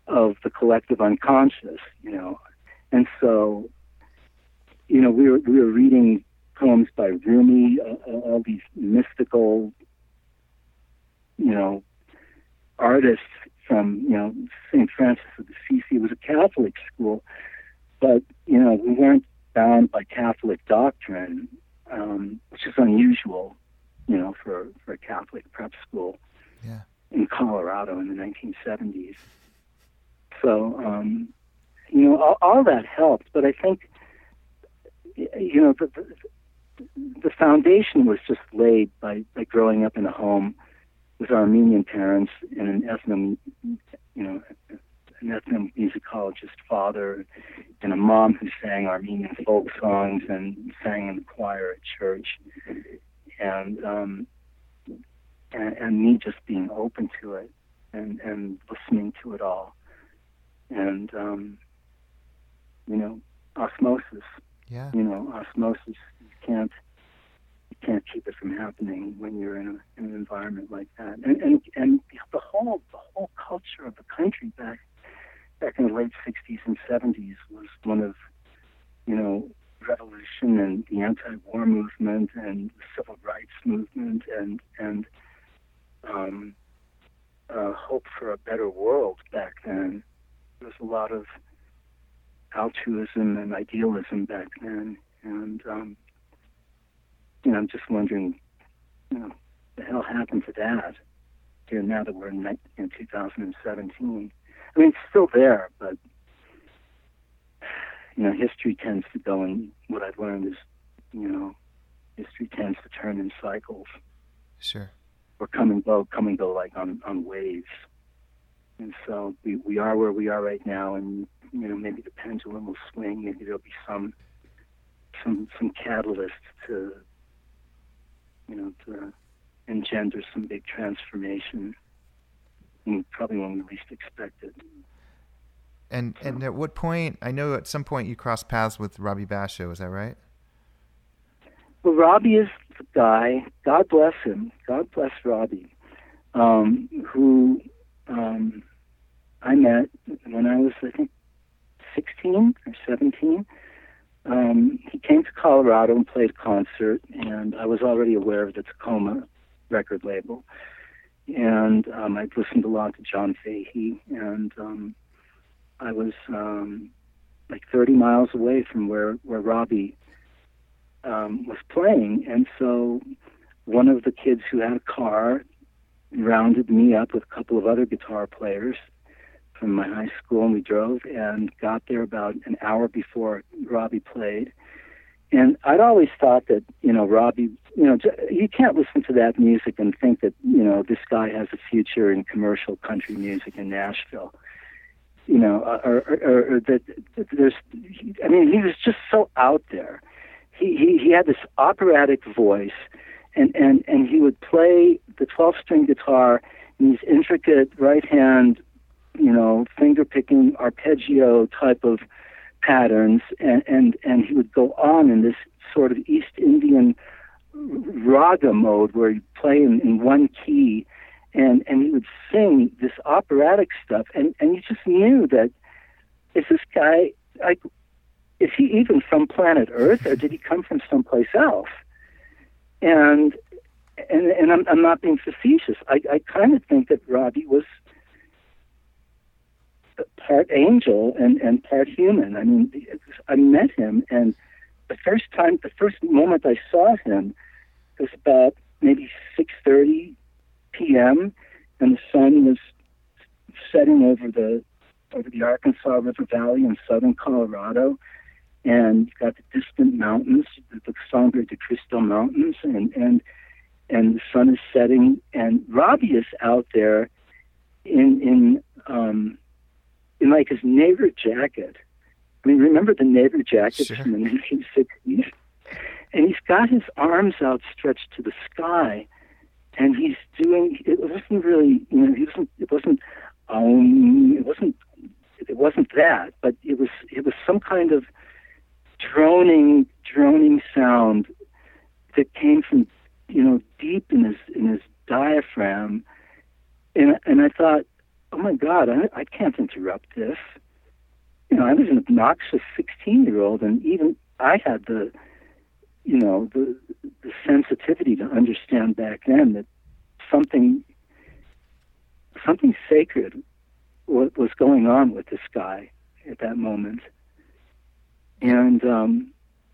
of the collective unconscious, you know. And so, you know, we were we were reading poems by Rumi, uh, all these mystical, you know, artists from, you know, Saint Francis of Assisi. It was a Catholic school, but, you know, we weren't bound by Catholic doctrine, um, which is unusual, you know, for, for a Catholic prep school yeah. in Colorado in the nineteen seventies. So, um, you know, all, all that helped, but I think, you know, the, the, the foundation was just laid by, by growing up in a home with Armenian parents and an ethno, you know, an ethnomusicologist father and a mom who sang Armenian folk songs and sang in the choir at church, and um, and, and me just being open to it and, and listening to it all, and um, you know, osmosis. Yeah. You know, osmosis. You can't you can't keep it from happening when you're in, a, in an environment like that. And and and the whole the whole culture of the country back back in the late sixties and seventies was one of, you know, revolution and the anti-war movement and the civil rights movement and and um, uh, hope for a better world back then. There was a lot of altruism and idealism back then, and um, you know, I'm just wondering, you know, the hell happened to that here now that we're in, in two thousand seventeen. I mean, it's still there, but you know, history tends to go in. What I've learned is, you know, history tends to turn in cycles. Sure. Or come and go, come and go like on on waves. And so we, we are where we are right now, and you know, maybe the pendulum will swing. Maybe there'll be some some some catalyst to, you know, to engender some big transformation, and probably when we least expect it. And so. and at what point? I know at some point you crossed paths with Robbie Basho. Is that right? Well, Robbie is the guy. God bless him. God bless Robbie, um, who. Um, I met when I was, I think, sixteen or seventeen. Um, he came to Colorado and played a concert, and I was already aware of the Tacoma record label. And um, I'd listened a lot to John Fahey, and um, I was um, like thirty miles away from where, where Robbie um, was playing. And so one of the kids who had a car rounded me up with a couple of other guitar players from my high school, and we drove and got there about an hour before Robbie played. And I'd always thought that, you know, Robbie, you know, you can't listen to that music and think that, you know, this guy has a future in commercial country music in Nashville. You know, or, or, or, or that, that there's, I mean, he was just so out there. He, he, he had this operatic voice. And, and and he would play the twelve-string guitar in these intricate right-hand, you know, finger-picking arpeggio type of patterns, and, and, and he would go on in this sort of East Indian raga mode where he'd play in, in one key, and, and he would sing this operatic stuff, and, and you just knew that, is this guy, like, is he even from planet Earth, or did he come from someplace else? And and and I'm I'm not being facetious. I, I kind of think that Robbie was part angel and, and part human. I mean, I met him, and the first time, the first moment I saw him was about maybe six thirty p.m. and the sun was setting over the over the Arkansas River Valley in southern Colorado. And you've got the distant mountains, the Sangre de Cristo Mountains, and, and and the sun is setting, and Robbie is out there in in um, in like his neighbor jacket. I mean, remember the neighbor jackets Sure. from the nineteen sixties? And he's got his arms outstretched to the sky, and he's doing. It wasn't really, you know, he wasn't. It wasn't. Um, it wasn't. It wasn't that, but it was. It was some kind of droning, droning sound that came from, you know, deep in his in his diaphragm, and and I thought, oh my God, I, I can't interrupt this. You know, I was an obnoxious sixteen-year-old, and even I had the, you know, the, the sensitivity to understand back then that something, something sacred was, was going on with this guy at that moment. And um,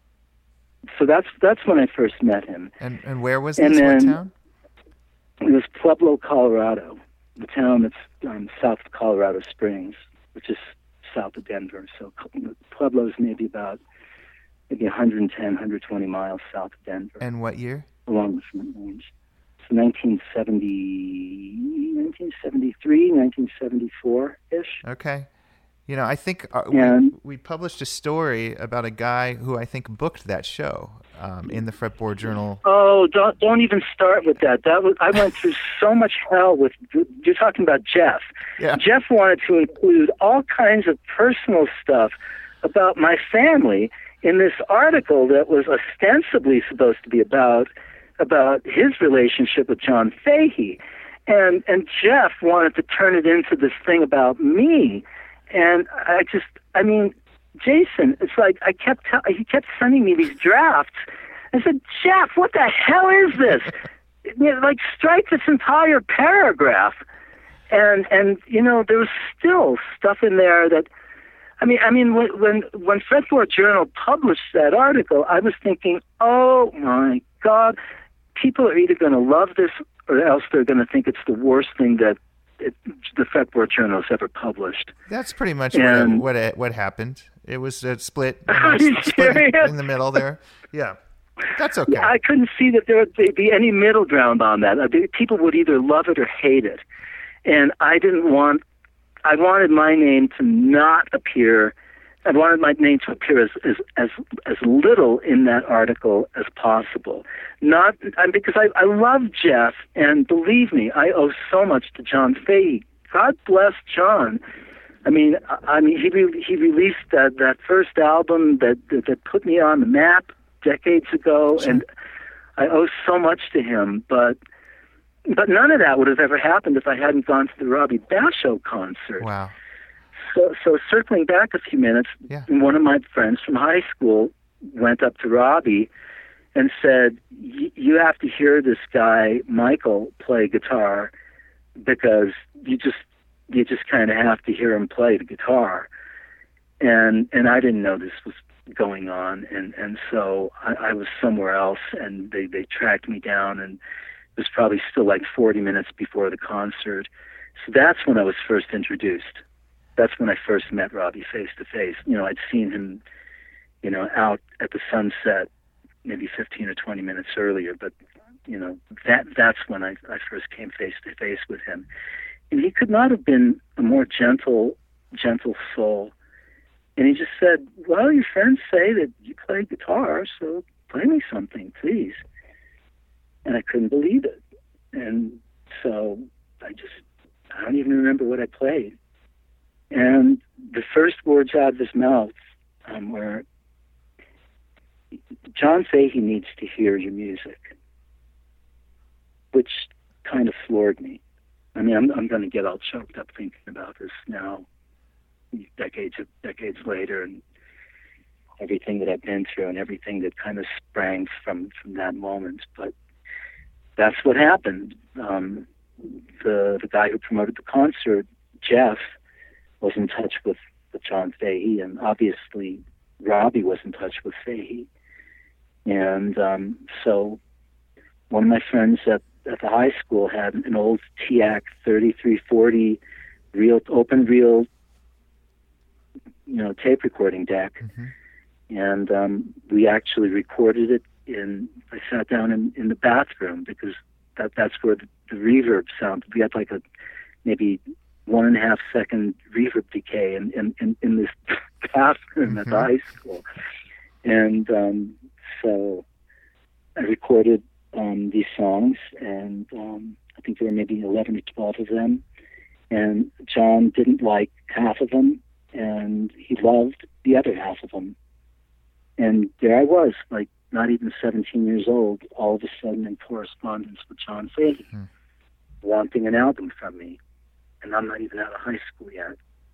so that's that's when I first met him. And and where was and this? Then, what town? It was Pueblo, Colorado, the town that's um, south of Colorado Springs, which is south of Denver. So Pueblo is maybe about maybe one hundred ten, one hundred twenty miles south of Denver. And what year? Along the front range. So nineteen seventy, nineteen seventy-three, nineteen seventy-four-ish. Okay. You know, I think uh, and, we, we published a story about a guy who I think booked that show um, in the Fretboard Journal. Oh, don't don't even start with that. That was I went through so much hell with. You're talking about Jeff. Yeah. Jeff wanted to include all kinds of personal stuff about my family in this article that was ostensibly supposed to be about about his relationship with John Fahey, and and Jeff wanted to turn it into this thing about me. And I just, I mean, Jason, it's like I kept, te- he kept sending me these drafts. I said, Jeff, what the hell is this? You know, like, strike this entire paragraph. And, and, you know, there was still stuff in there that, I mean, I mean, when, when, when Fretboard Journal published that article, I was thinking, oh my God, people are either going to love this or else they're going to think it's the worst thing that It, the Fretboard Journal has ever published. That's pretty much and, what what what happened. It was a split, are you you know, split serious? in the middle there. Yeah, that's okay. Yeah, I couldn't see that there would be any middle ground on that. I mean, people would either love it or hate it, and I didn't want. I wanted my name to not appear. I wanted my name to appear as as as, as little in that article as possible. Not and because I, I love Jeff, and believe me, I owe so much to John Fahey. God bless John. I mean, I, I mean, he re, he released that, that first album that, that that put me on the map decades ago, Sure. and I owe so much to him. But but none of that would have ever happened if I hadn't gone to the Robbie Basho concert. Wow. So, so circling back a few minutes, Yeah. one of my friends from high school went up to Robbie and said, you have to hear this guy, Michael, play guitar because you just you just kind of have to hear him play the guitar. And and I didn't know this was going on, and, and so I, I was somewhere else, and they, they tracked me down, and it was probably still like forty minutes before the concert. So that's when I was first introduced. That's when I first met Robbie face to face. You know, I'd seen him, you know, out at the Sunset maybe fifteen or twenty minutes earlier, but, you know, that that's when I, I first came face to face with him. And he could not have been a more gentle, gentle soul. And he just said, well, your friends say that you play guitar, so play me something, please. And I couldn't believe it. And so I just, I don't even remember what I played. And the first words out of his mouth um, were, John Fahey needs to hear your music, which kind of floored me. I mean, I'm, I'm going to get all choked up thinking about this now, decades decades later, and everything that I've been through and everything that kind of sprang from, from that moment. But that's what happened. Um, the the guy who promoted the concert, Jeff, was in touch with, with John Fahey, and obviously Robbie was in touch with Fahey. And um, so one of my friends at, at the high school had an old T A C thirty-three forty reel, open reel, you know, tape recording deck. Mm-hmm. And um, we actually recorded it in, I sat down in, in the bathroom because that that's where the, the reverb sound, we had like a maybe one and a half second reverb decay in, in, in, in this bathroom mm-hmm. at the high school. And um, so I recorded um, these songs, and um, I think there were maybe eleven or twelve of them. And John didn't like half of them, and he loved the other half of them. And there I was, like not even seventeen years old, all of a sudden in correspondence with John Fahey, mm-hmm. wanting an album from me. and I'm not even out of high school yet.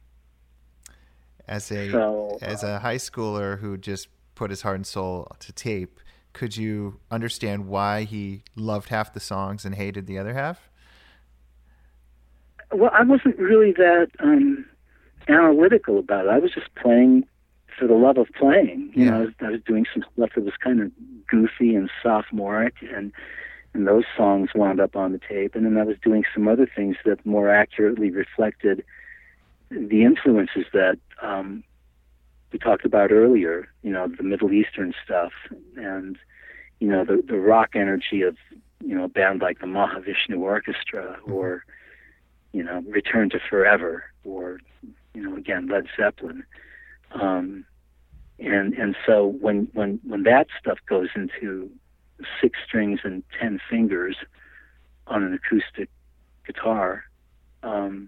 As a so, as a high schooler who just put his heart and soul to tape, could you understand why he loved half the songs and hated the other half? Well, I wasn't really that um, analytical about it. I was just playing for the love of playing. You Yeah. know, I was, I was doing some stuff that was kind of goofy and sophomoric, and and those songs wound up on the tape. And then I was doing some other things that more accurately reflected the influences that um, we talked about earlier. You know, the Middle Eastern stuff, and you know, the the rock energy of you know a band like the Mahavishnu Orchestra, or you know, Return to Forever, or you know, again, Led Zeppelin. Um, and and so when when when that stuff goes into six strings and ten fingers on an acoustic guitar, um,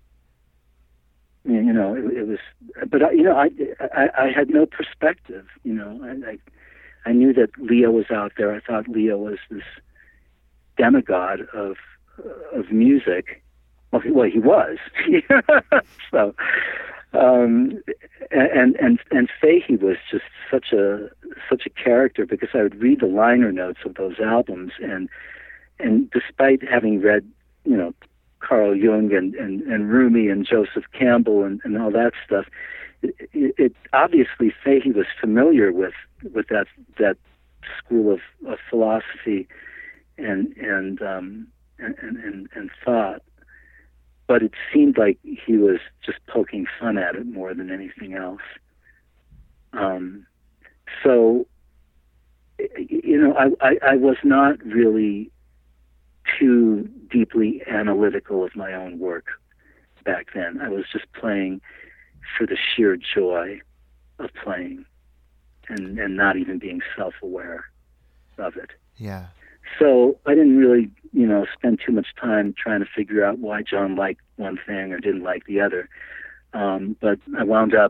you know, it, it was. But I, you know, I, I I had no perspective. You know, I, I I knew that Leo was out there. I thought Leo was this demigod of of music. Well, he, well, he was. so. Um, and and and Fahey was just such a such a character, because I would read the liner notes of those albums, and and despite having read, you know, Carl Jung and, and, and Rumi and Joseph Campbell and, and all that stuff, it, it obviously Fahey was familiar with with that that school of, of philosophy and and, um, and and and thought. But it seemed like he was just poking fun at it more than anything else. Um, so, you know, I, I, I was not really too deeply analytical of my own work back then. I was just playing for the sheer joy of playing, and, and not even being self-aware of it. Yeah. So I didn't really, you know, spend too much time trying to figure out why John liked one thing or didn't like the other. Um, but I wound up,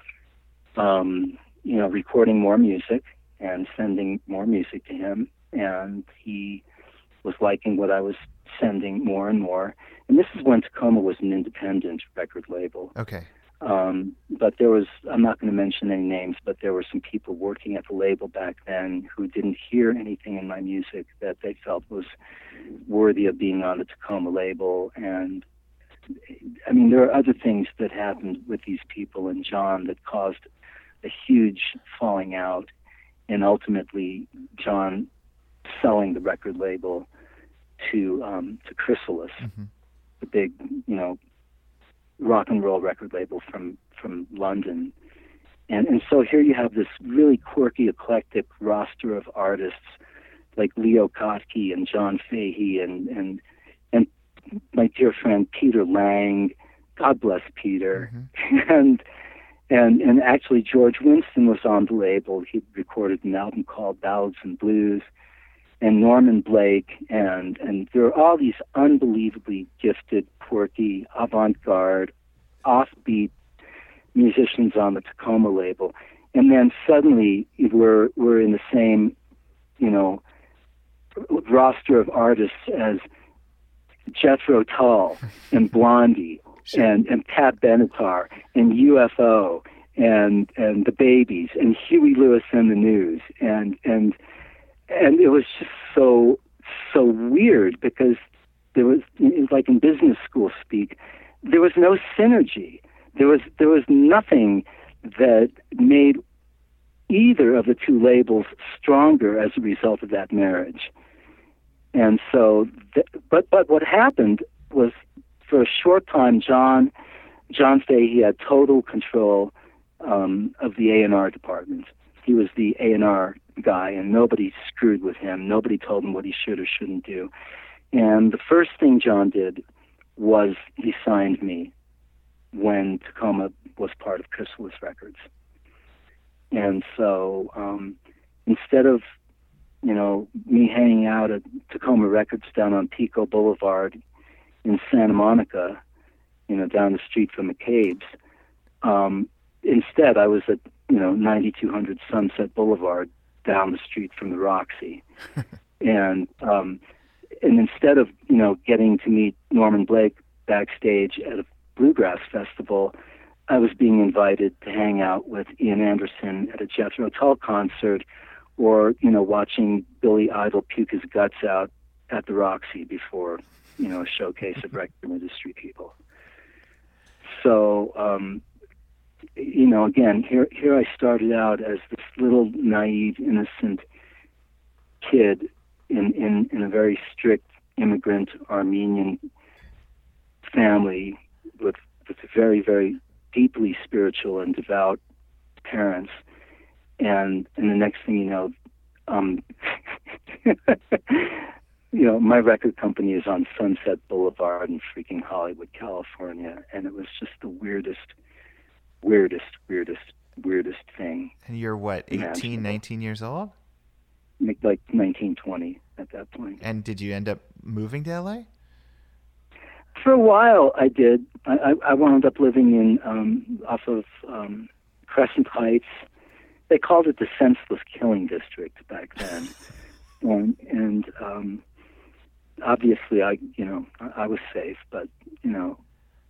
um, you know, recording more music and sending more music to him. And he was liking what I was sending more and more. And this is when Tacoma was an independent record label. Okay. Um, but there was, I'm not going to mention any names, but there were some people working at the label back then who didn't hear anything in my music that they felt was worthy of being on the Tacoma label. And I mean, there are other things that happened with these people and John that caused a huge falling out, and ultimately John selling the record label to, um, to Chrysalis, mm-hmm. the big, you know, rock and roll record label from, from London. And and so here you have this really quirky, eclectic roster of artists like Leo Kottke and John Fahey and, and, and my dear friend Peter Lang, God bless Peter. Mm-hmm. and, and, and actually George Winston was on the label. He recorded an album called Ballads and Blues, and Norman Blake, and, and there are all these unbelievably gifted, quirky, avant-garde, offbeat musicians on the Tacoma label. And then suddenly we're, we're in the same, you know, roster of artists as Jethro Tull and Blondie sure. and, and Pat Benatar and U F O and, and the Babies and Huey Lewis and the News. And, and, And it was just so, so weird, because there was, it was like in business school speak, there was no synergy. There was, there was nothing that made either of the two labels stronger as a result of that marriage. And so, th- but, but what happened was, for a short time, John, John Fahey had total control um, of the A and R department. He was the A and R guy, and nobody screwed with him. Nobody told him what he should or shouldn't do. And the first thing John did was he signed me when Tacoma was part of Chrysalis Records. And so um, instead of, you know, me hanging out at Tacoma Records down on Pico Boulevard in Santa Monica, you know, down the street from McCabe's, um, instead I was at, you know, ninety-two hundred Sunset Boulevard down the street from the Roxy. and um, and instead of, you know, getting to meet Norman Blake backstage at a bluegrass festival, I was being invited to hang out with Ian Anderson at a Jethro Tull concert, or, you know, watching Billy Idol puke his guts out at the Roxy before, you know, a showcase of record industry people. So, um, you know, again, here here I started out as this little naive, innocent kid in, in, in a very strict immigrant Armenian family with, with very, very deeply spiritual and devout parents. And and the next thing you know, um, you know, my record company is on Sunset Boulevard in freaking Hollywood, California, and it was just the weirdest, weirdest, weirdest, weirdest thing. And you're what, eighteen, nineteen years old? Like nineteen, twenty at that point. And did you end up moving to L A? For a while, I did. I, I, I wound up living in um, off of um, Crescent Heights. They called it the Senseless Killing District back then, and, and um, obviously, I you know I, I was safe, but you know,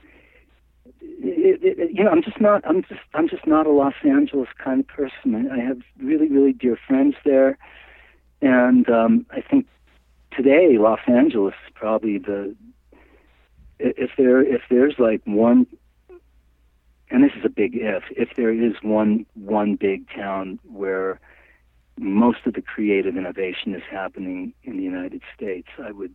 it, it, you know, I'm just not. I'm just. I'm just not a Los Angeles kind of person. I have really, really dear friends there, and um, I think today Los Angeles is probably the if there if there's like one. And this is a big if, if there is one one big town where most of the creative innovation is happening in the United States, I would,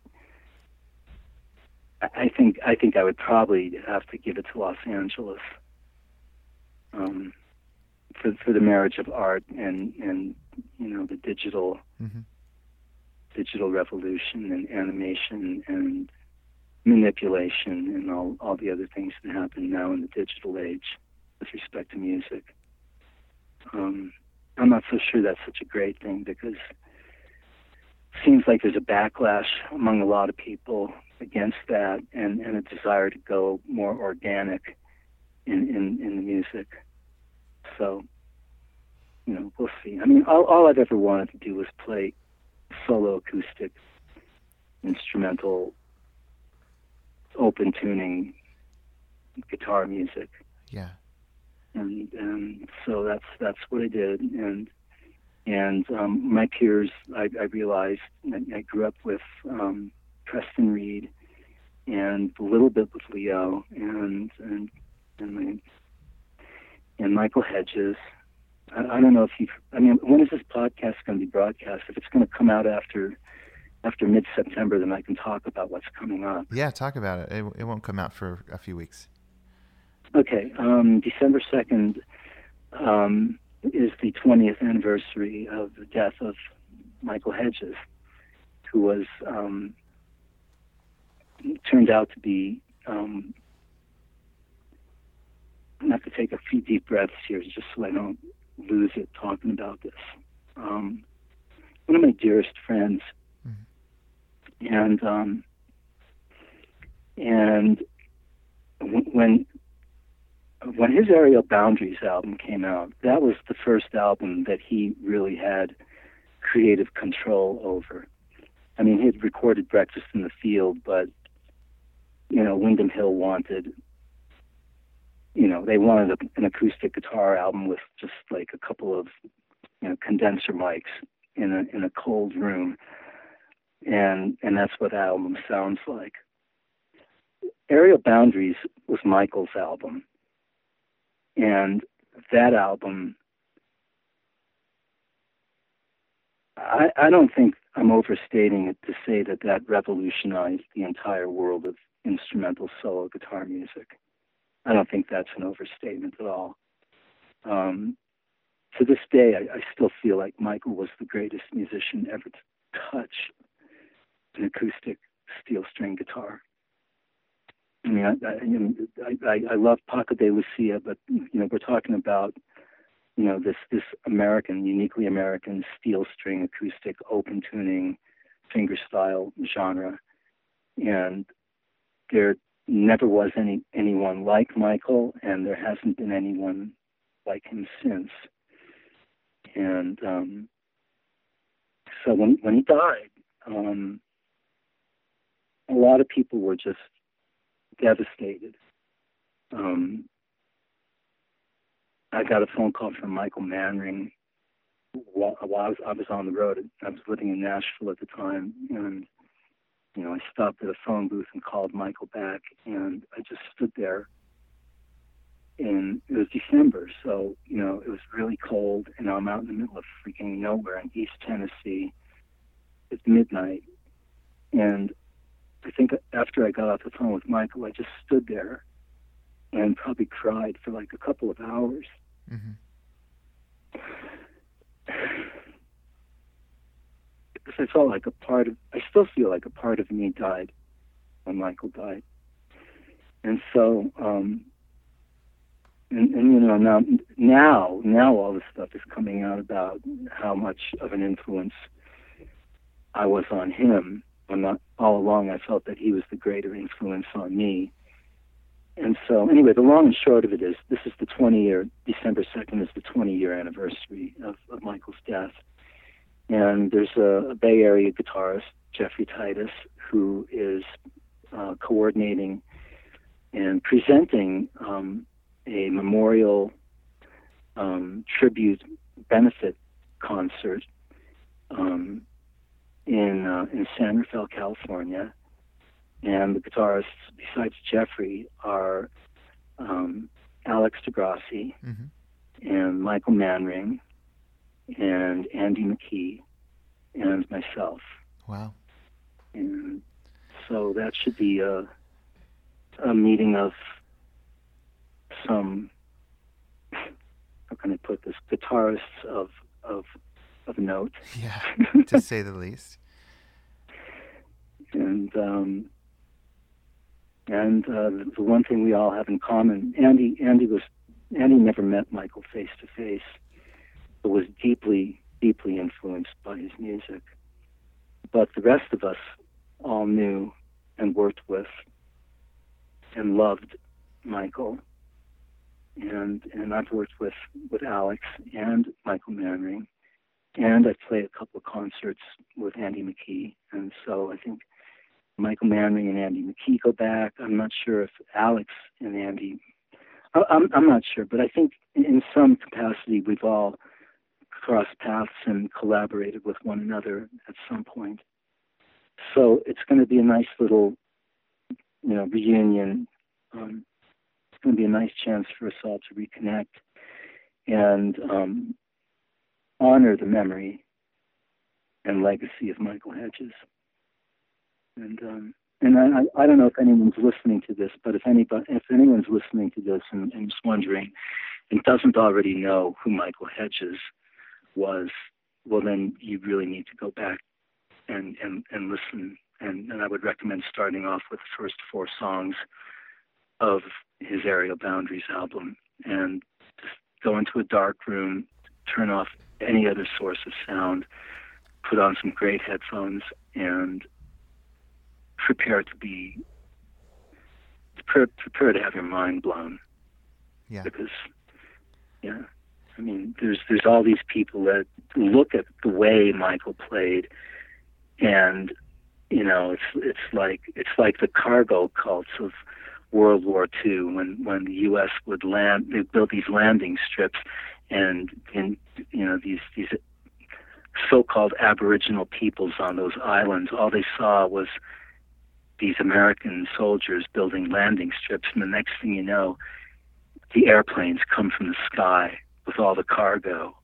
I think, I think I would probably have to give it to Los Angeles, um, for for the marriage of art and and you know the digital mm-hmm. digital revolution and animation and manipulation and all, all the other things that happen now in the digital age with respect to music. Um, I'm not so sure that's such a great thing, because it seems like there's a backlash among a lot of people against that, and, and a desire to go more organic in, in, in the music. So, you know, we'll see. I mean, all, all I've ever wanted to do was play solo acoustic, instrumental, open tuning guitar music. Yeah. And and so that's that's what I did. And and um, my peers, I, I realized I, I grew up with um, Preston Reed and a little bit with Leo and and and, my, and Michael Hedges. I, I don't know if you. I mean, when is this podcast going to be broadcast? If it's going to come out after. After mid-September, then I can talk about what's coming up. Yeah, talk about it. It, it won't come out for a few weeks. Okay. Um, December second um, is the twentieth anniversary of the death of Michael Hedges, who was um, turned out to be, um, I have to take a few deep breaths here just so I don't lose it talking about this. Um, one of my dearest friends. And um, and when when his Aerial Boundaries album came out, that was the first album that he really had creative control over. I mean, he had recorded Breakfast in the Field, but you know, Windham Hill wanted, you know, they wanted a, an acoustic guitar album with just like a couple of, you know, condenser mics in a in a cold room. And and that's what that album sounds like. Aerial Boundaries was Michael's album. And that album, I, I don't think I'm overstating it to say that that revolutionized the entire world of instrumental solo guitar music. I don't think that's an overstatement at all. Um, to this day, I, I still feel like Michael was the greatest musician ever to touch an acoustic steel string guitar. I mean, I, I, I, I love Paco de Lucia, but you know, we're talking about, you know, this this American, uniquely American steel string acoustic open tuning fingerstyle genre, and there never was any anyone like Michael, and there hasn't been anyone like him since. And um, so when when he died. Um, A lot of people were just devastated. Um, I got a phone call from Michael Manring while, while I, was, I was on the road. I was living in Nashville at the time, and you know, I stopped at a phone booth and called Michael back, and I just stood there. And it was December, so you know it was really cold, and I'm out in the middle of freaking nowhere in East Tennessee. It's midnight, and I think after I got off the phone with Michael, I just stood there and probably cried for like a couple of hours. Mm-hmm. Because I felt like a part of, I still feel like a part of me died when Michael died. And so, um, and, and you know, now, now, now all this stuff is coming out about how much of an influence I was on him. I'm not, all along I felt that he was the greater influence on me. And so, anyway, the long and short of it is, this is the twenty-year, December second is the twenty-year anniversary of, of Michael's death. And there's a, a Bay Area guitarist, Jeffrey Titus, who is uh, coordinating and presenting um, a memorial um, tribute benefit concert um, in uh, in San Rafael, California. And the guitarists, besides Jeffrey, are um, Alex DeGrassi mm-hmm. and Michael Manring and Andy McKee and myself. Wow. And so that should be a, a meeting of some, how can I put this, guitarists of, of, of note. Yeah, to say the least. And um, and uh, the one thing we all have in common, Andy Andy was Andy never met Michael face to face, but was deeply deeply influenced by his music. But the rest of us all knew and worked with and loved Michael. And and I've worked with, with Alex and Michael Manring, and I've played a couple of concerts with Andy McKee. And so I think Michael Manring and Andy McKee go back. I'm not sure if Alex and Andy, I'm, I'm not sure, but I think in some capacity we've all crossed paths and collaborated with one another at some point. So it's going to be a nice little, you know, reunion. Um, it's going to be a nice chance for us all to reconnect and um, honor the memory and legacy of Michael Hedges. And um, and I, I don't know if anyone's listening to this, but if anybody, if anyone's listening to this and, and is wondering and doesn't already know who Michael Hedges was, well, then you really need to go back and, and, and listen. And, and I would recommend starting off with the first four songs of his Aerial Boundaries album and just go into a dark room, turn off any other source of sound, put on some great headphones, and prepare to be, prepare, prepare to have your mind blown. Yeah. Because, yeah, I mean, there's there's all these people that look at the way Michael played, and you know, it's it's like it's like the cargo cults of World War Two, when when the U S would land, they built these landing strips, and and you know these these so-called Aboriginal peoples on those islands, all they saw was these American soldiers building landing strips, and the next thing you know, the airplanes come from the sky with all the cargo.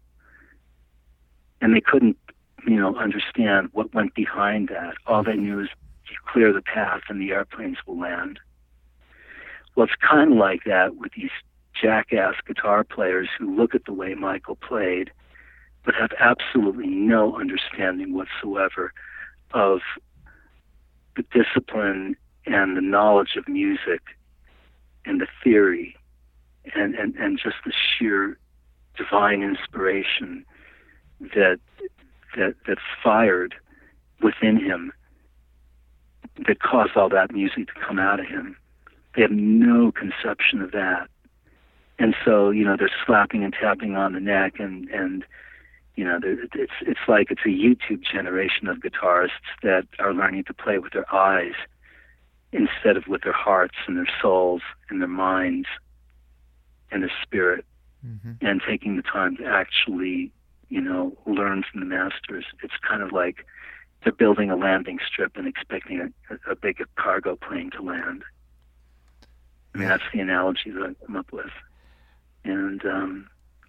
And they couldn't, you know, understand what went behind that. All they knew is you clear the path and the airplanes will land. Well, it's kind of like that with these jackass guitar players who look at the way Michael played, but have absolutely no understanding whatsoever of the discipline and the knowledge of music and the theory and, and, and just the sheer divine inspiration that that that fired within him that caused all that music to come out of him. They have no conception of that. And so, you know, they're slapping and tapping on the neck, and, and you know, it's it's like it's a YouTube generation of guitarists that are learning to play with their eyes instead of with their hearts and their souls and their minds and their spirit, mm-hmm. and taking the time to actually, you know, learn from the masters. It's kind of like they're building a landing strip and expecting a, a big cargo plane to land. I mean, that's the analogy that I come up with. And um,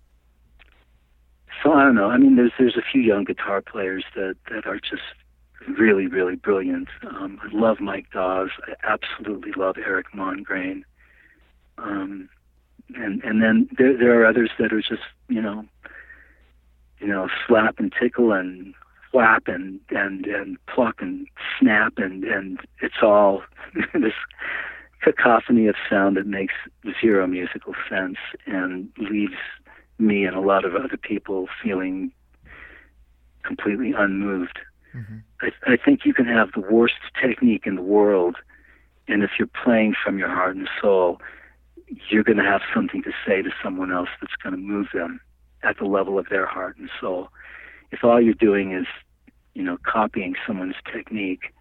so I don't know. I mean, there's there's a few young guitar players that, that are just really, really brilliant. Um, I love Mike Dawes. I absolutely love Eric Mongrain. Um, and and then there there are others that are just, you know, you know, slap and tickle and whap and and, and pluck and snap and, and it's all this cacophony of sound that makes zero musical sense and leaves me and a lot of other people feeling completely unmoved. Mm-hmm. I, I think you can have the worst technique in the world, and if you're playing from your heart and soul, you're going to have something to say to someone else that's going to move them at the level of their heart and soul. If all you're doing is, you know, copying someone's technique,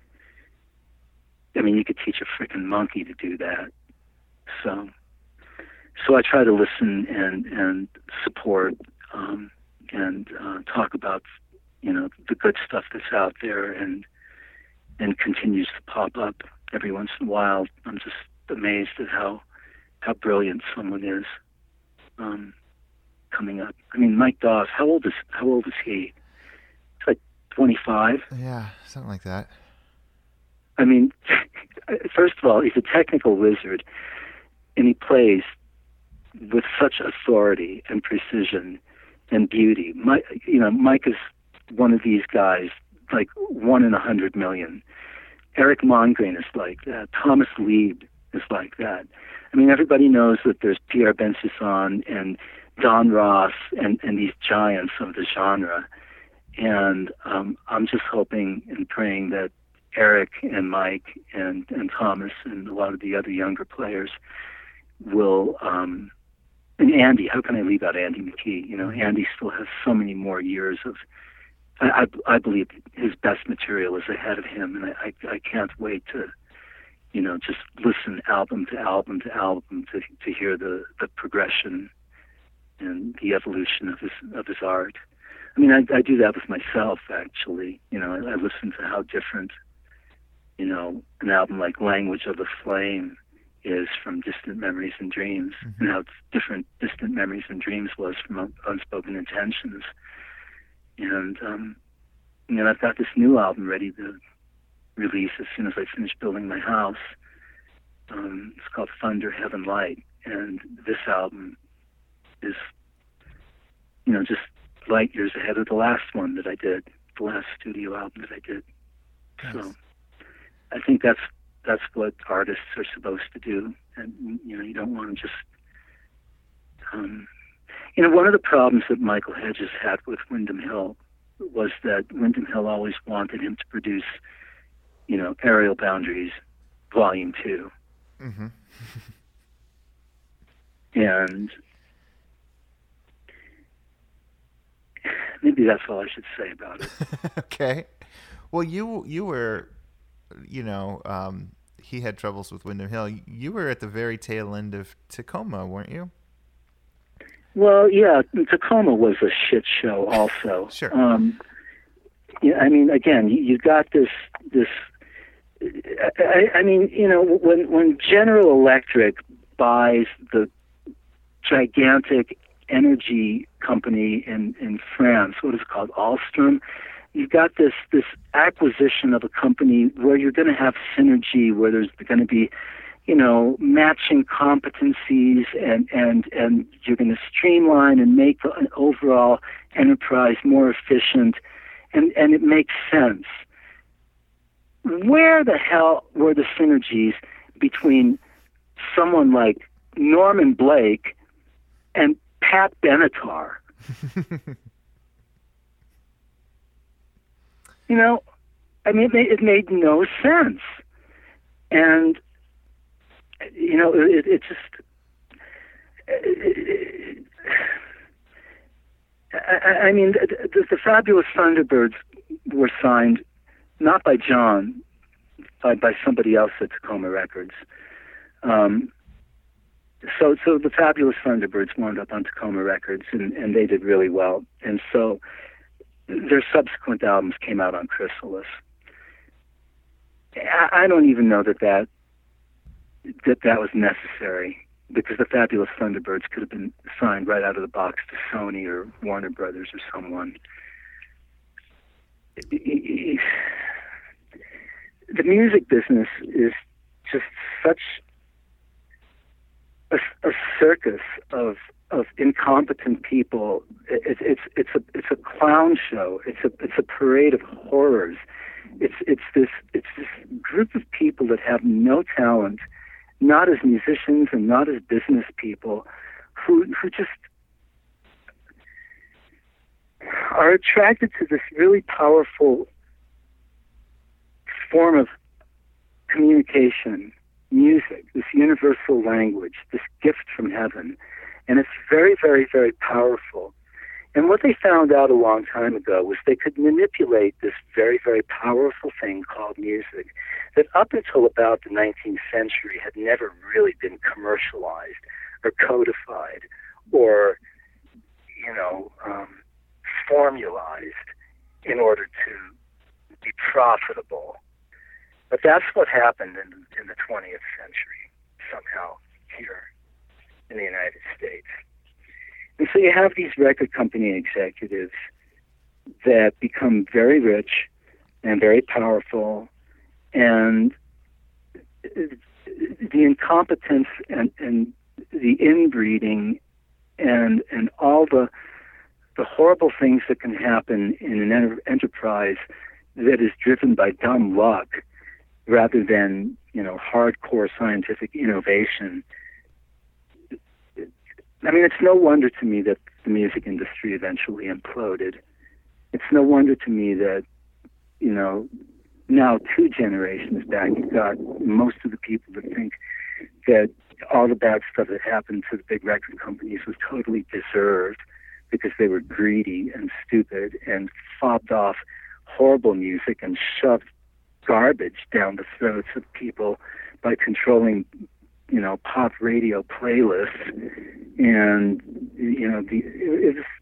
I mean, you could teach a freaking monkey to do that. So, so I try to listen and and support um, and uh, talk about, you know, the good stuff that's out there and and continues to pop up every once in a while. I'm just amazed at how how brilliant someone is um, coming up. I mean, Mike Dawes, how old is how old is he? It's like twenty-five. Yeah, something like that. I mean, first of all, he's a technical wizard, and he plays with such authority and precision and beauty. Mike, you know, Mike is one of these guys, like one in a hundred million. Eric Mongrain is like that. Thomas Lieb is like that. I mean, everybody knows that there's Pierre Ben-Sisson and Don Ross and, and these giants of the genre. And um, I'm just hoping and praying that Eric and Mike and, and Thomas and a lot of the other younger players will, um, and Andy, how can I leave out Andy McKee? You know, Andy still has so many more years of, I, I, I believe his best material is ahead of him, and I, I, I can't wait to, you know, just listen album to album to album to, to hear the, the progression and the evolution of his, of his art. I mean, I, I do that with myself, actually. You know, I, I listen to how different, you know, an album like Language of the Flame is from Distant Memories and Dreams, mm-hmm. and how different Distant Memories and Dreams was from Unspoken Intentions. And, um, you know, I've got this new album ready to release as soon as I finish building my house. Um, it's called Thunder, Heaven, Light. And this album is, you know, just light years ahead of the last one that I did, the last studio album that I did. Nice. So I think that's that's what artists are supposed to do. And, you know, you don't want to just, um, you know, one of the problems that Michael Hedges had with Windham Hill was that Windham Hill always wanted him to produce, you know, Aerial Boundaries Volume two. Mm-hmm. And maybe that's all I should say about it. Okay. Well, you you were, you know, um, he had troubles with Windham Hill. You were at the very tail end of Tacoma, weren't you? Well, yeah, Tacoma was a shit show also. Sure. Um, yeah, I mean, again, you, you got this, this, I, I mean, you know, when, when General Electric buys the gigantic energy company in, in France, what is it called, Alstom, you've got this, this acquisition of a company where you're going to have synergy, where there's going to be, you know, matching competencies, and, and, and you're going to streamline and make an overall enterprise more efficient, and, and it makes sense. Where the hell were the synergies between someone like Norman Blake and Pat Benatar? You know, I mean, it made, it made no sense. And, you know, it, it just, it, I, I mean, the, the Fabulous Thunderbirds were signed not by John, by, by somebody else at Tacoma Records. Um, so so the Fabulous Thunderbirds wound up on Tacoma Records, and, and they did really well. And so their subsequent albums came out on Chrysalis. I, I don't even know that that, that that was necessary, because the Fabulous Thunderbirds could have been signed right out of the box to Sony or Warner Brothers or someone. The music business is just such a, a circus of of incompetent people. It, it's it's a it's a clown show. It's a it's a parade of horrors. It's it's this it's this group of people that have no talent, not as musicians and not as business people, who who just are attracted to this really powerful form of communication, music, this universal language, this gift from heaven. And it's very, very, very powerful. And what they found out a long time ago was they could manipulate this very, very powerful thing called music that up until about the nineteenth century had never really been commercialized or codified or, you know, um, formalized in order to be profitable. But that's what happened in, in the twentieth century, somehow, here in the United States. And so you have these record company executives that become very rich and very powerful, and the incompetence and, and the inbreeding and and all the the horrible things that can happen in an enter- enterprise that is driven by dumb luck rather than, you know, hardcore scientific innovation. I mean, it's no wonder to me that the music industry eventually imploded. It's no wonder to me that, you know, now two generations back, you've got most of the people that think that all the bad stuff that happened to the big record companies was totally deserved because they were greedy and stupid and fobbed off horrible music and shoved garbage down the throats of people by controlling, you know, pop radio playlists. And, you know, the it was,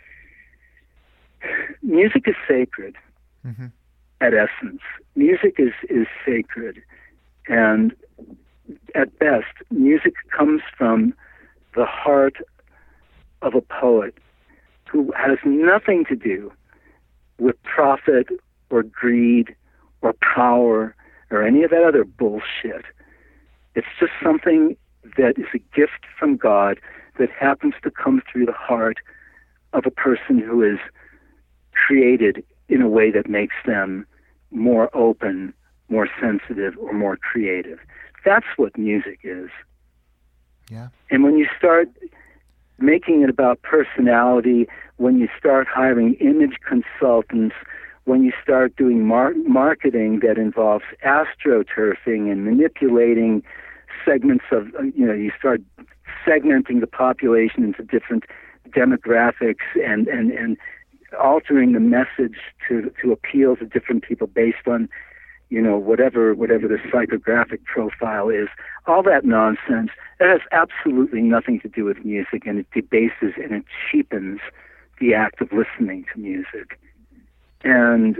music is sacred. Mm-hmm. At essence. Music is, is sacred. And at best, music comes from the heart of a poet who has nothing to do with profit or greed or power or any of that other bullshit. It's just something that is a gift from God that happens to come through the heart of a person who is created in a way that makes them more open, more sensitive, or more creative. That's what music is. Yeah. And when you start making it about personality, when you start hiring image consultants, when you start doing mar- marketing that involves astroturfing and manipulating segments of, you know, you start segmenting the population into different demographics and, and, and altering the message to to appeal to different people based on, you know, whatever whatever the psychographic profile is. All that nonsense, that has absolutely nothing to do with music, and it debases and it cheapens the act of listening to music. And,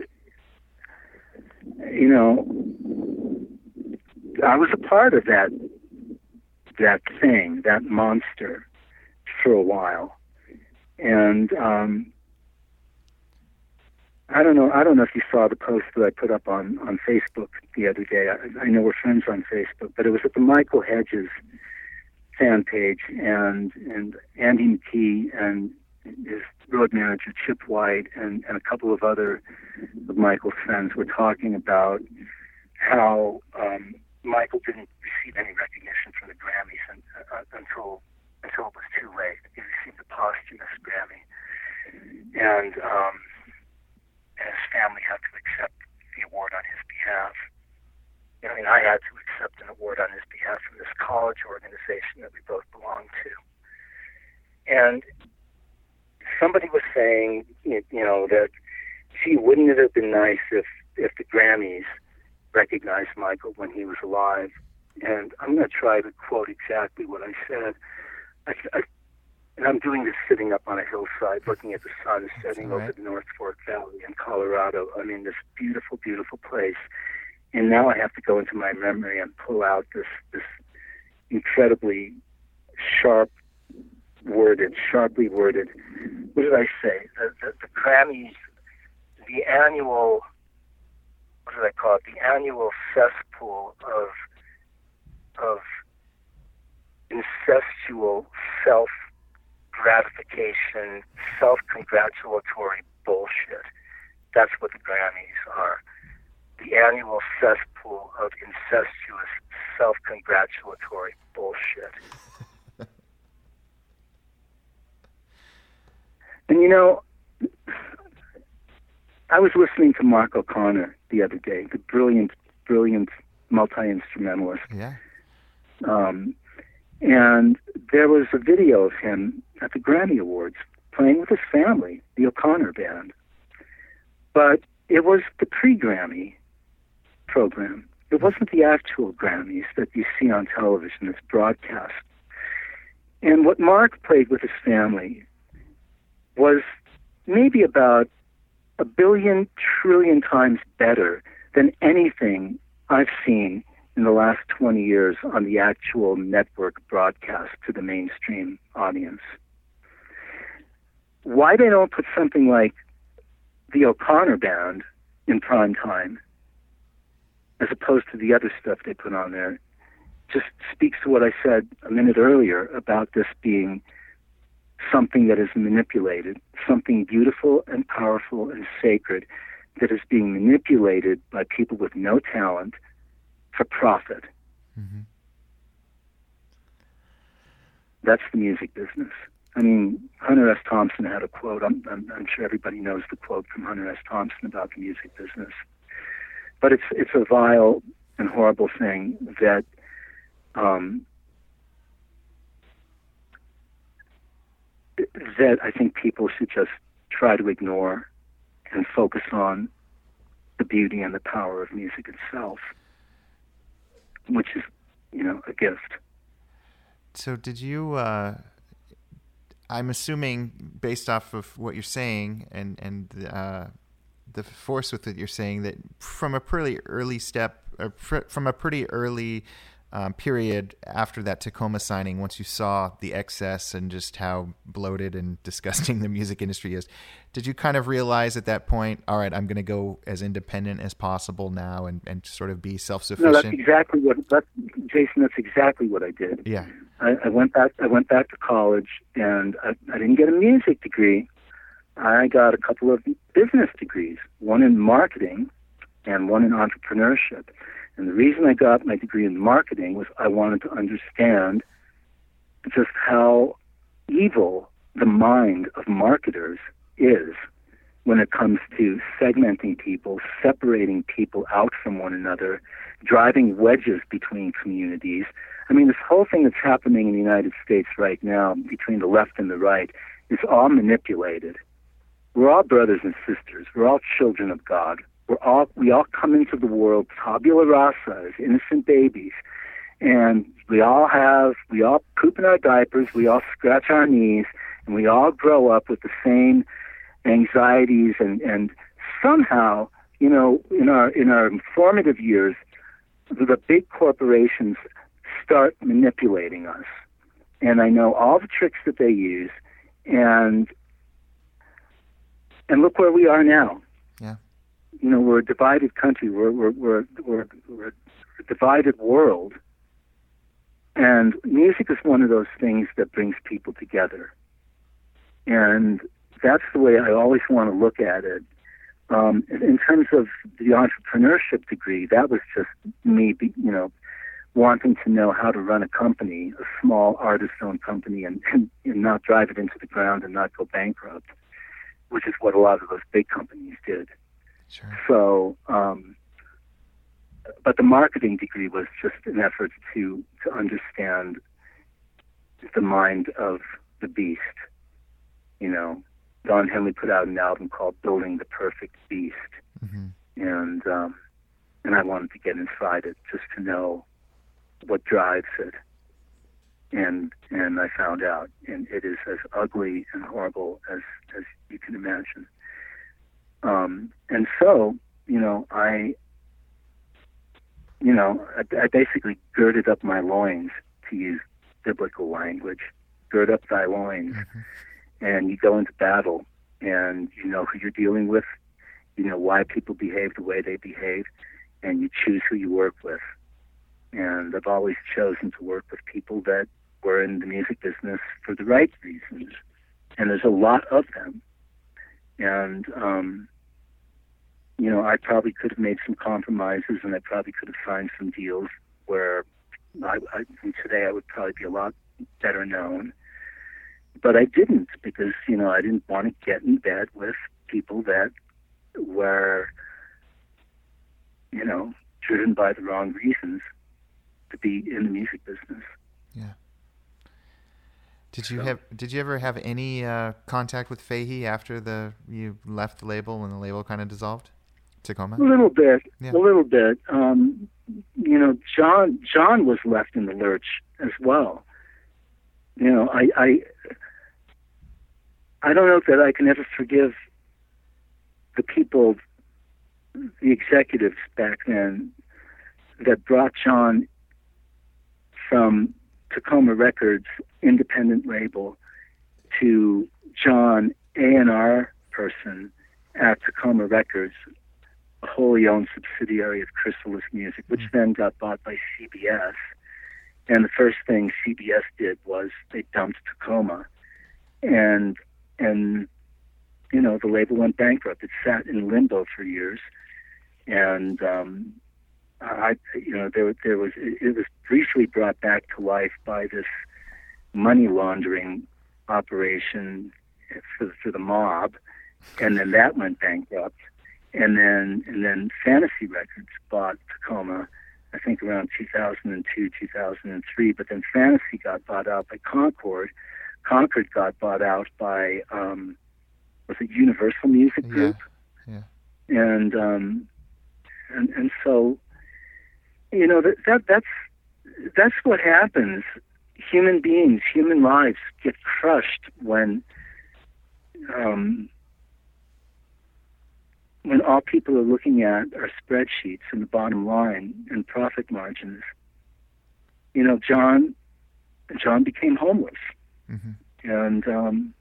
you know, I was a part of that that thing, that monster, for a while. And um I don't know. I don't know if you saw the post that I put up on, on Facebook the other day. I, I know we're friends on Facebook, but it was at the Michael Hedges fan page, and and Andy McKee and his road manager Chip White and, and a couple of other of Michael's friends were talking about how um, Michael didn't receive any recognition from the Grammys and, uh, until until it was too late. He received a posthumous Grammy, and um, and his family had to accept the award on his behalf. I mean, I had to accept an award on his behalf from this college organization that we both belonged to. And somebody was saying, you know, that, gee, wouldn't it have been nice if, if the Grammys recognized Michael when he was alive. And I'm going to try to quote exactly what I said. I, I, and I'm doing this sitting up on a hillside, looking at the sun setting right. over the North Fork Valley in Colorado. I mean, this beautiful, beautiful place. And now I have to go into my memory and pull out this this incredibly sharp worded, sharply worded. What did I say? The, the, the Grammys, the annual, what did I call it? The annual cesspool of of incestual self-gratification, self-congratulatory bullshit. That's what the Grammys are. The annual cesspool of incestuous, self-congratulatory bullshit. And you know, I was listening to Mark O'Connor the other day, the brilliant, brilliant multi-instrumentalist. Yeah. Um, and there was a video of him at the Grammy Awards playing with his family, the O'Connor Band. But it was the pre-Grammy program. It wasn't the actual Grammys that you see on television, it's broadcast. And what Mark played with his family was maybe about a billion trillion times better than anything I've seen in the last twenty years on the actual network broadcast to the mainstream audience. Why they don't put something like the O'Connor Band in prime time as opposed to the other stuff they put on there just speaks to what I said a minute earlier about this being something that is manipulated, something beautiful and powerful and sacred that is being manipulated by people with no talent for profit. Mm-hmm. That's the music business. I mean, Hunter S. Thompson had a quote. I'm, I'm, I'm sure everybody knows the quote from Hunter S. Thompson about the music business. But it's it's a vile and horrible thing that um, that I think people should just try to ignore and focus on the beauty and the power of music itself, which is, you know, a gift. So did you, uh, I'm assuming based off of what you're saying and, and uh, the force with it you're saying, that from a pretty early step, or pr- from a pretty early um, period after that Tacoma signing, once you saw the excess and just how bloated and disgusting the music industry is, did you kind of realize at that point, all right, I'm going to go as independent as possible now and, and sort of be self-sufficient? No, that's exactly what, that's, Jason, that's exactly what I did. Yeah. I, I went back, I went back to college and I, I didn't get a music degree. I got a couple of business degrees, one in marketing and one in entrepreneurship. And the reason I got my degree in marketing was I wanted to understand just how evil the mind of marketers is when it comes to segmenting people, separating people out from one another, driving wedges between communities. I mean, this whole thing that's happening in the United States right now between the left and the right is all manipulated. We're all brothers and sisters. We're all children of God. We're all, we all come into the world tabula rasa as innocent babies. And we all have, we all poop in our diapers, we all scratch our knees, and we all grow up with the same anxieties. And, and somehow, you know, in our, in our formative years, the big corporations start manipulating us. And I know all the tricks that they use. And, and look where we are now. Yeah. You know, we're a divided country. We're we're we're we're, we're a divided world, and music is one of those things that brings people together. And that's the way I always want to look at it. Um, in terms of the entrepreneurship degree, that was just me, you know, wanting to know how to run a company, a small artist-owned company, and, and, and not drive it into the ground and not go bankrupt, which is what a lot of those big companies did. Sure. So, um, but the marketing degree was just an effort to, to understand the mind of the beast. You know, Don Henley put out an album called Building the Perfect Beast. Mm-hmm. And um, and I wanted to get inside it just to know what drives it. And and I found out, and it is as ugly and horrible as, as you can imagine. Um, and so, you know, I, you know, I, I basically girded up my loins, to use biblical language. Gird up thy loins, mm-hmm. and you go into battle, and you know who you're dealing with, you know why people behave the way they behave, and you choose who you work with. And I've always chosen to work with people that were in the music business for the right reasons, and there's a lot of them. And um, you know, I probably could have made some compromises, and I probably could have signed some deals where I, I today I would probably be a lot better known. But I didn't, because, you know, I didn't want to get in bed with people that were, you know, driven by the wrong reasons to be in the music business. Yeah. Did you so, have? Did you ever have any uh, contact with Fahey after the you left the label and the label kind of dissolved? Tacoma. A little bit. Yeah. A little bit. Um, you know, John. John was left in the lurch as well. You know, I. I I don't know that I can ever forgive the people, the executives back then, that brought John from Tacoma Records, independent label, to John, A and R person at Tacoma Records, a wholly owned subsidiary of Chrysalis Music, which mm-hmm. then got bought by C B S. And the first thing C B S did was they dumped Tacoma. And And, you know, the label went bankrupt. It sat in limbo for years. And, um, I, you know, there, there was, it was briefly brought back to life by this money laundering operation for, for the mob. And then that went bankrupt. And then, and then Fantasy Records bought Tacoma, I think around two thousand two, two thousand three. But then Fantasy got bought out by Concord. Concord got bought out by, um, was it Universal Music Group? Yeah, yeah. And, um, and, and so, you know, that, that, that's, that's what happens. Human beings, human lives get crushed when, um, when all people are looking at are spreadsheets and the bottom line and profit margins. You know, John, John became homeless. Mm-hmm. And, um,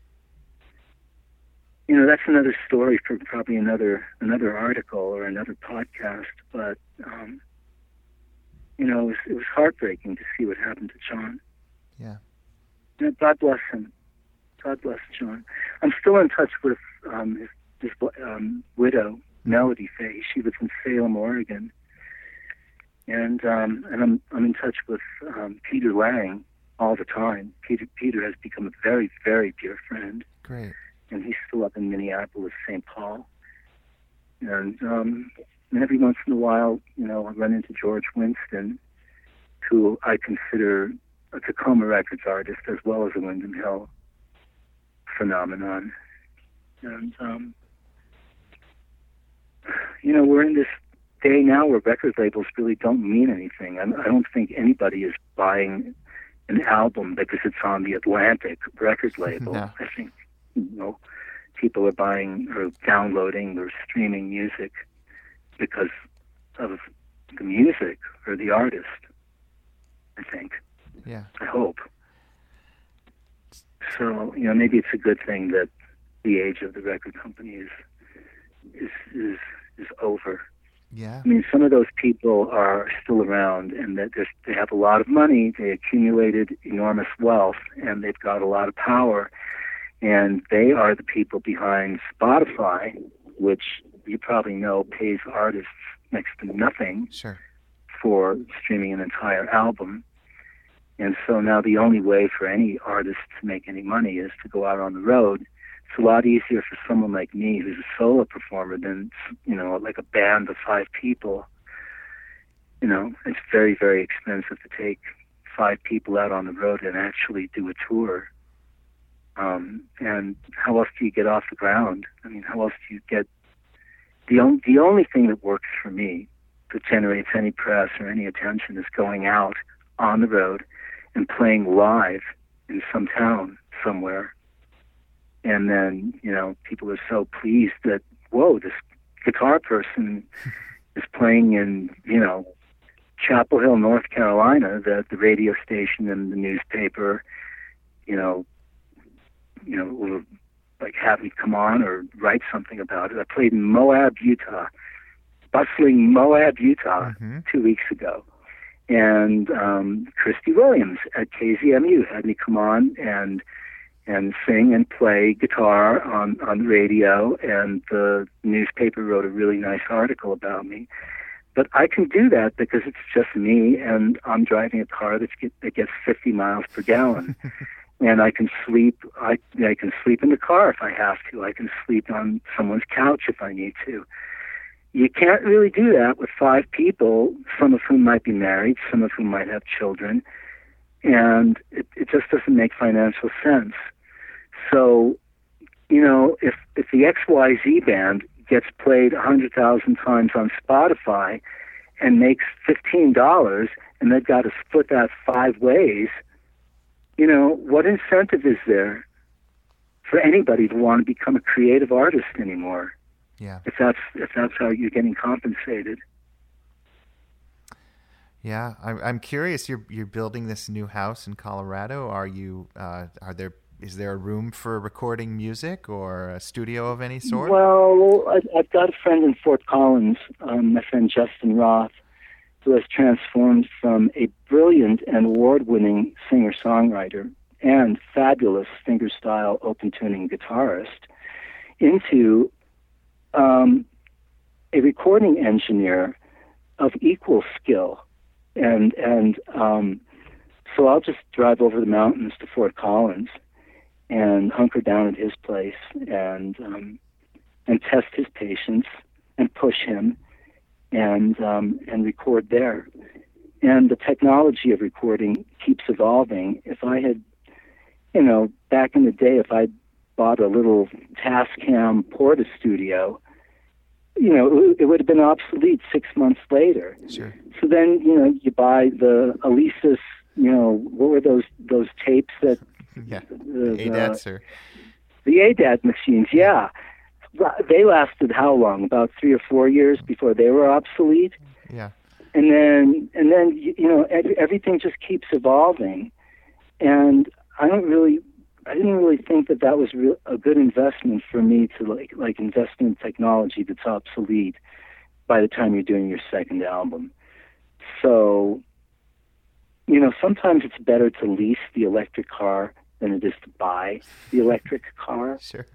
you know, that's another story for probably another another article or another podcast. But, um, you know, it was, it was heartbreaking to see what happened to John. Yeah. You know, God bless him. God bless John. I'm still in touch with um, his, his um, widow, Melody Fahey. She lives in Salem, Oregon. And um, and I'm I'm in touch with um, Peter Lang all the time. Peter Peter has become a very, very dear friend. Great. And he's still up in Minneapolis, Saint Paul. And, um, and every once in a while, you know, I run into George Winston, who I consider a Tacoma Records artist as well as a Windham Hill phenomenon. And, um, you know, we're in this day now where record labels really don't mean anything. I, I don't think anybody is buying an album because it's on the Atlantic record label. No. I think, you know, people are buying or downloading or streaming music because of the music or the artist, I think. Yeah. I hope. So, you know, maybe it's a good thing that the age of the record company is is is, is over. Yeah. I mean, some of those people are still around, and that they have a lot of money. They accumulated enormous wealth, and they've got a lot of power. And they are the people behind Spotify, which you probably know pays artists next to nothing sure. for streaming an entire album. And so now the only way for any artist to make any money is to go out on the road. It's a lot easier for someone like me who's a solo performer than, you know, like a band of five people. You know, it's very, very expensive to take five people out on the road and actually do a tour. Um, and how else do you get off the ground? I mean, how else do you get... The, on, the only thing that works for me that generates any press or any attention is going out on the road and playing live in some town somewhere. And then, you know, people are so pleased that, whoa, this guitar person is playing in, you know, Chapel Hill, North Carolina, that the radio station and the newspaper, you know, you know, will like have me come on or write something about it. I played in Moab, Utah, bustling Moab, Utah, mm-hmm. two weeks ago. And um, Christy Williams at K Z M U had me come on and and sing and play guitar on, on the radio, and the newspaper wrote a really nice article about me. But I can do that because it's just me, and I'm driving a car that's get, that gets fifty miles per gallon. And I can sleep. I I can sleep in the car if I have to. I can sleep on someone's couch if I need to. You can't really do that with five people, some of whom might be married, some of whom might have children, and it, it just doesn't make financial sense. So, you know, if if the X Y Z band gets played one hundred thousand times on Spotify and makes fifteen dollars, and they've got to split that five ways, you know, what incentive is there for anybody to want to become a creative artist anymore? Yeah. If that's if that's how you're getting compensated. Yeah, I'm I'm curious. You're you're building this new house in Colorado. Are you? Uh, are there? Is there a room for recording music or a studio of any sort? Well, I, I've got a friend in Fort Collins, um, my friend Justin Roth, who has transformed from a brilliant and award-winning singer-songwriter and fabulous fingerstyle open-tuning guitarist into um, a recording engineer of equal skill. And and um, so I'll just drive over the mountains to Fort Collins and hunker down at his place and um, and test his patience and push him and um, and record there. And the technology of recording keeps evolving. If I had, you know, back in the day, if I bought a little Tascam Porta Studio, you know, it, it would have been obsolete six months later. Sure. So then, you know, you buy the Alesis, you know, what were those those tapes that yeah, the, A D A Ts or the A D A T machines, yeah. They lasted how long? About three or four years before they were obsolete. Yeah. And then, and then, you know, everything just keeps evolving. And I don't really, I didn't really think that that was real, a good investment for me to like, like invest in technology that's obsolete by the time you're doing your second album. So, you know, sometimes it's better to lease the electric car than it is to buy the electric car. Sure.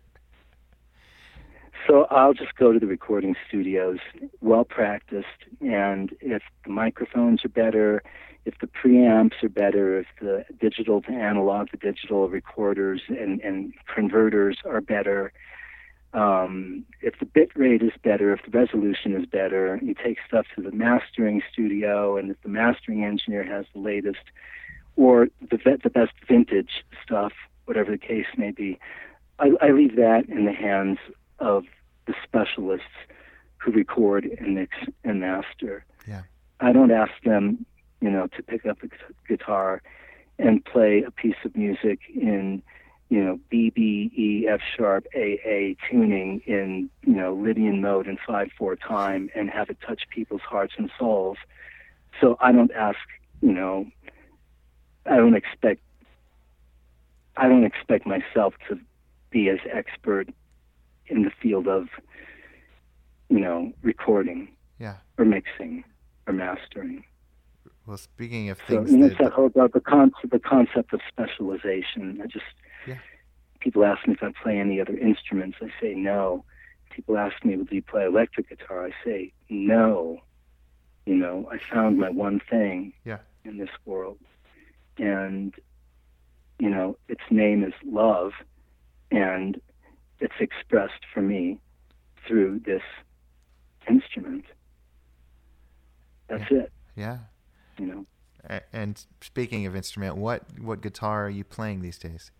So I'll just go to the recording studios, well practiced, and if the microphones are better, if the preamps are better, if the digital to analog to digital recorders and, and converters are better, um, if the bit rate is better, if the resolution is better, you take stuff to the mastering studio, and if the mastering engineer has the latest, or the the best vintage stuff, whatever the case may be, I, I leave that in the hands of the specialists who record and mix and master. Yeah. I don't ask them, you know, to pick up a guitar and play a piece of music in, you know, B, B, E, F sharp, A, A tuning in, you know, Lydian mode in five four time and have it touch people's hearts and souls. So I don't ask, you know, I don't expect, I don't expect myself to be as expert in the field of, you know, recording, yeah, or mixing, or mastering. Well, speaking of So, things, you know, that, it's that whole about the concept, the concept of specialization. I just, yeah. People ask me if I play any other instruments. I say no. People ask me, well, do you play electric guitar? I say no. You know, I found my one thing yeah. in this world, and you know, its name is love, and it's expressed for me through this instrument. That's yeah. it. Yeah. You know. A- and speaking of instrument, what what guitar are you playing these days?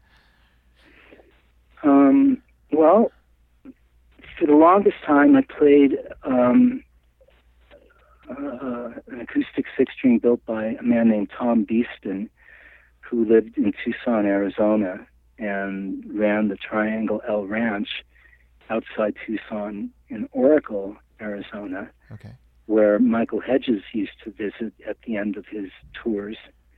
Um, well, for the longest time, I played um, uh, an acoustic six-string built by a man named Tom Beeston, who lived in Tucson, Arizona, and ran the Triangle L Ranch outside Tucson in Oracle, Arizona, Okay. where Michael Hedges used to visit at the end of his tours.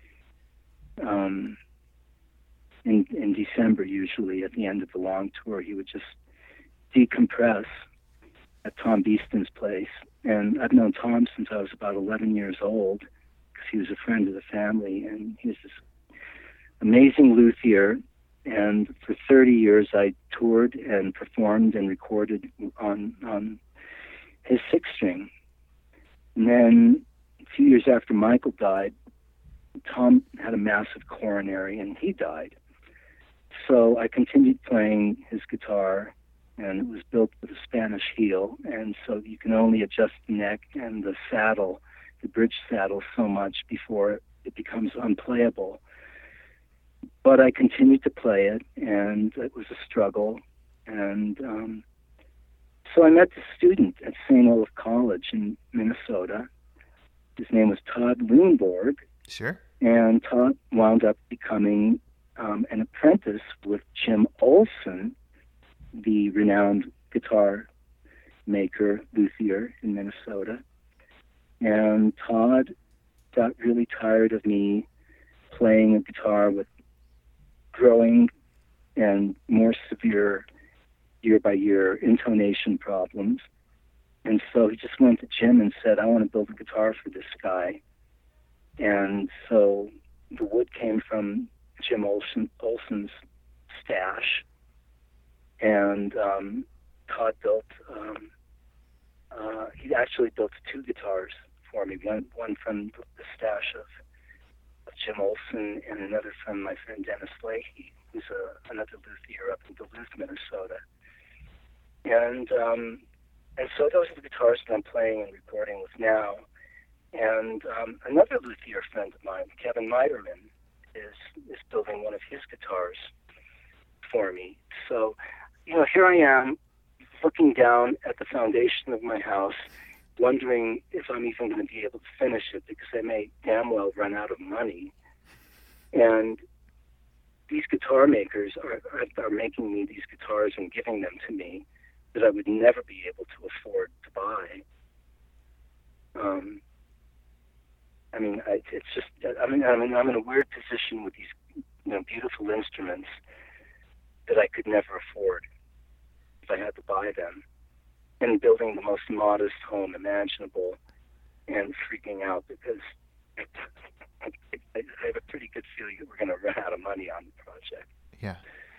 Um, in, in December, usually, at the end of the long tour, he would just decompress at Tom Beeston's place. And I've known Tom since I was about eleven years old, because he was a friend of the family, and he was this amazing luthier. And for thirty years, I toured and performed and recorded on on his six-string. And then a few years after Michael died, Tom had a massive coronary, and he died. So I continued playing his guitar, and it was built with a Spanish heel, and so you can only adjust the neck and the saddle, the bridge saddle, so much before it becomes unplayable. But I continued to play it, and it was a struggle. And um, so I met this student at Saint Olaf College in Minnesota. His name was Todd Lundborg. Sure. And Todd wound up becoming um, an apprentice with Jim Olson, the renowned guitar maker, luthier in Minnesota. And Todd got really tired of me playing a guitar with growing and more severe year by year intonation problems. And so he just went to Jim and said, I want to build a guitar for this guy. And so the wood came from Jim Olson, Olson's stash. And um, Todd built, um, uh, he actually built two guitars for me, one, one from the stash of, of Jim Olson and another from my friend Dennis Leahy, who's a, another luthier up in Duluth, Minnesota. And um, and so those are the guitars that I'm playing and recording with now. And um, another luthier friend of mine, Kevin Meiderman, is is building one of his guitars for me. So, you know, here I am looking down at the foundation of my house, wondering if I'm even going to be able to finish it, because I may damn well run out of money. And these guitar makers are, are, are making me these guitars and giving them to me that I would never be able to afford to buy. Um, I mean, I, it's just, I mean, I mean, I'm in a weird position with these, you know, beautiful instruments that I could never afford if I had to buy them, and building the most modest home imaginable and freaking out because I, I have a pretty good feeling that we're going to run out of money on the project. Yeah.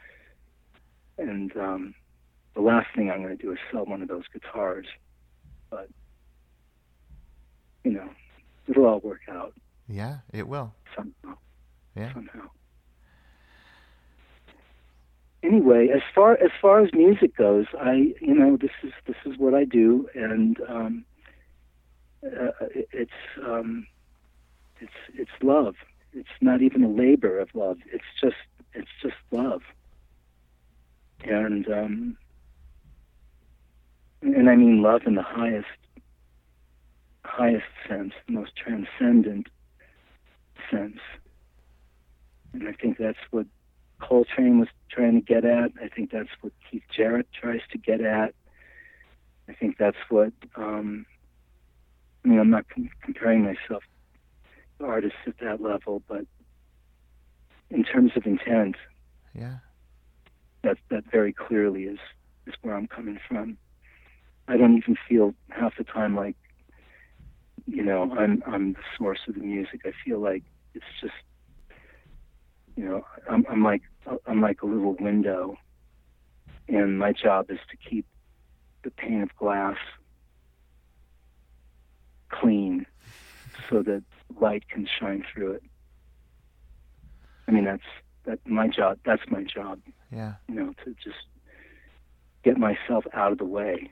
And um, the last thing I'm going to do is sell one of those guitars, but, you know, it'll all work out. Yeah, it will. Somehow. Yeah. Somehow. Anyway, as far as far as music goes, I you know this is this is what I do, and um, uh, it's um, it's it's love. It's not even a labor of love. It's just it's just love, and um, and I mean love in the highest highest sense, the most transcendent sense, and I think that's what Coltrane was trying to get at. I think that's what Keith Jarrett tries to get at. I think that's what, um, I mean, I'm not com- comparing myself to artists at that level, but in terms of intent, yeah, that that very clearly is, is where I'm coming from. I don't even feel half the time like, you know, I'm I'm the source of the music. I feel like it's just, you know, I'm, I'm like I'm like a little window, and my job is to keep the pane of glass clean so that light can shine through it. I mean, that's that my job. That's my job. Yeah. You know, to just get myself out of the way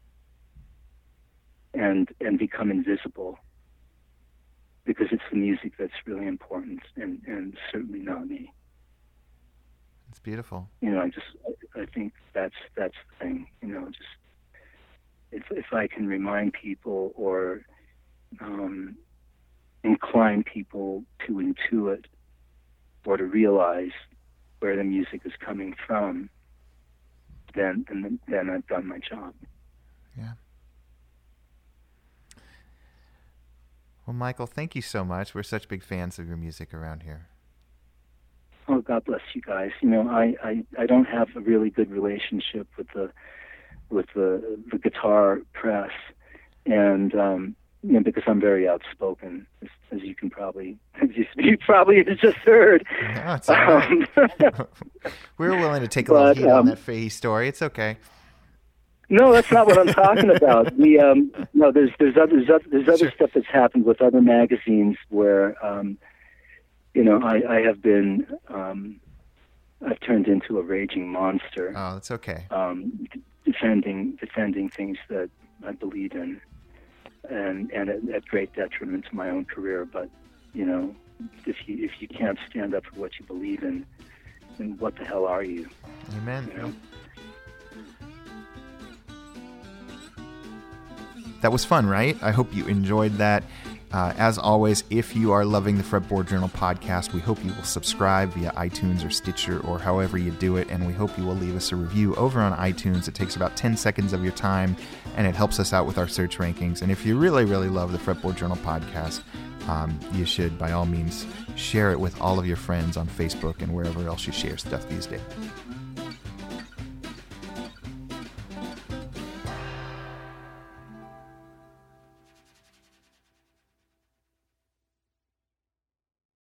and and become invisible, because it's the music that's really important, and, and certainly not me. It's beautiful. You know, I just, I think that's that's the thing. You know, just if if I can remind people or um, incline people to intuit or to realize where the music is coming from, then then, then I've done my job. Yeah. Well, Michael, thank you so much. We're such big fans of your music around here. Oh, God bless you guys. You know, I, I, I don't have a really good relationship with the with the the guitar press, and um, you know, because I'm very outspoken, as, as you can probably as you, you probably just heard. No, it's all right. um, We're willing to take a little but, heat um, on that Fahey story. It's okay. No, that's not what I'm talking about. We um, no, there's there's other there's other, there's other Sure. stuff that's happened with other magazines where um, you know I, I have been um, I've turned into a raging monster. Oh, that's okay. Um, defending defending things that I believe in, and and at, at great detriment to my own career. But you know, if you if you can't stand up for what you believe in, then what the hell are you? Amen. You know? That was fun, right? I hope you enjoyed that. Uh, as always, if you are loving the Fretboard Journal podcast, we hope you will subscribe via iTunes or Stitcher or however you do it, and we hope you will leave us a review over on iTunes. It takes about ten seconds of your time, and it helps us out with our search rankings. And if you really, really love the Fretboard Journal podcast, um, you should, by all means, share it with all of your friends on Facebook and wherever else you share stuff these days.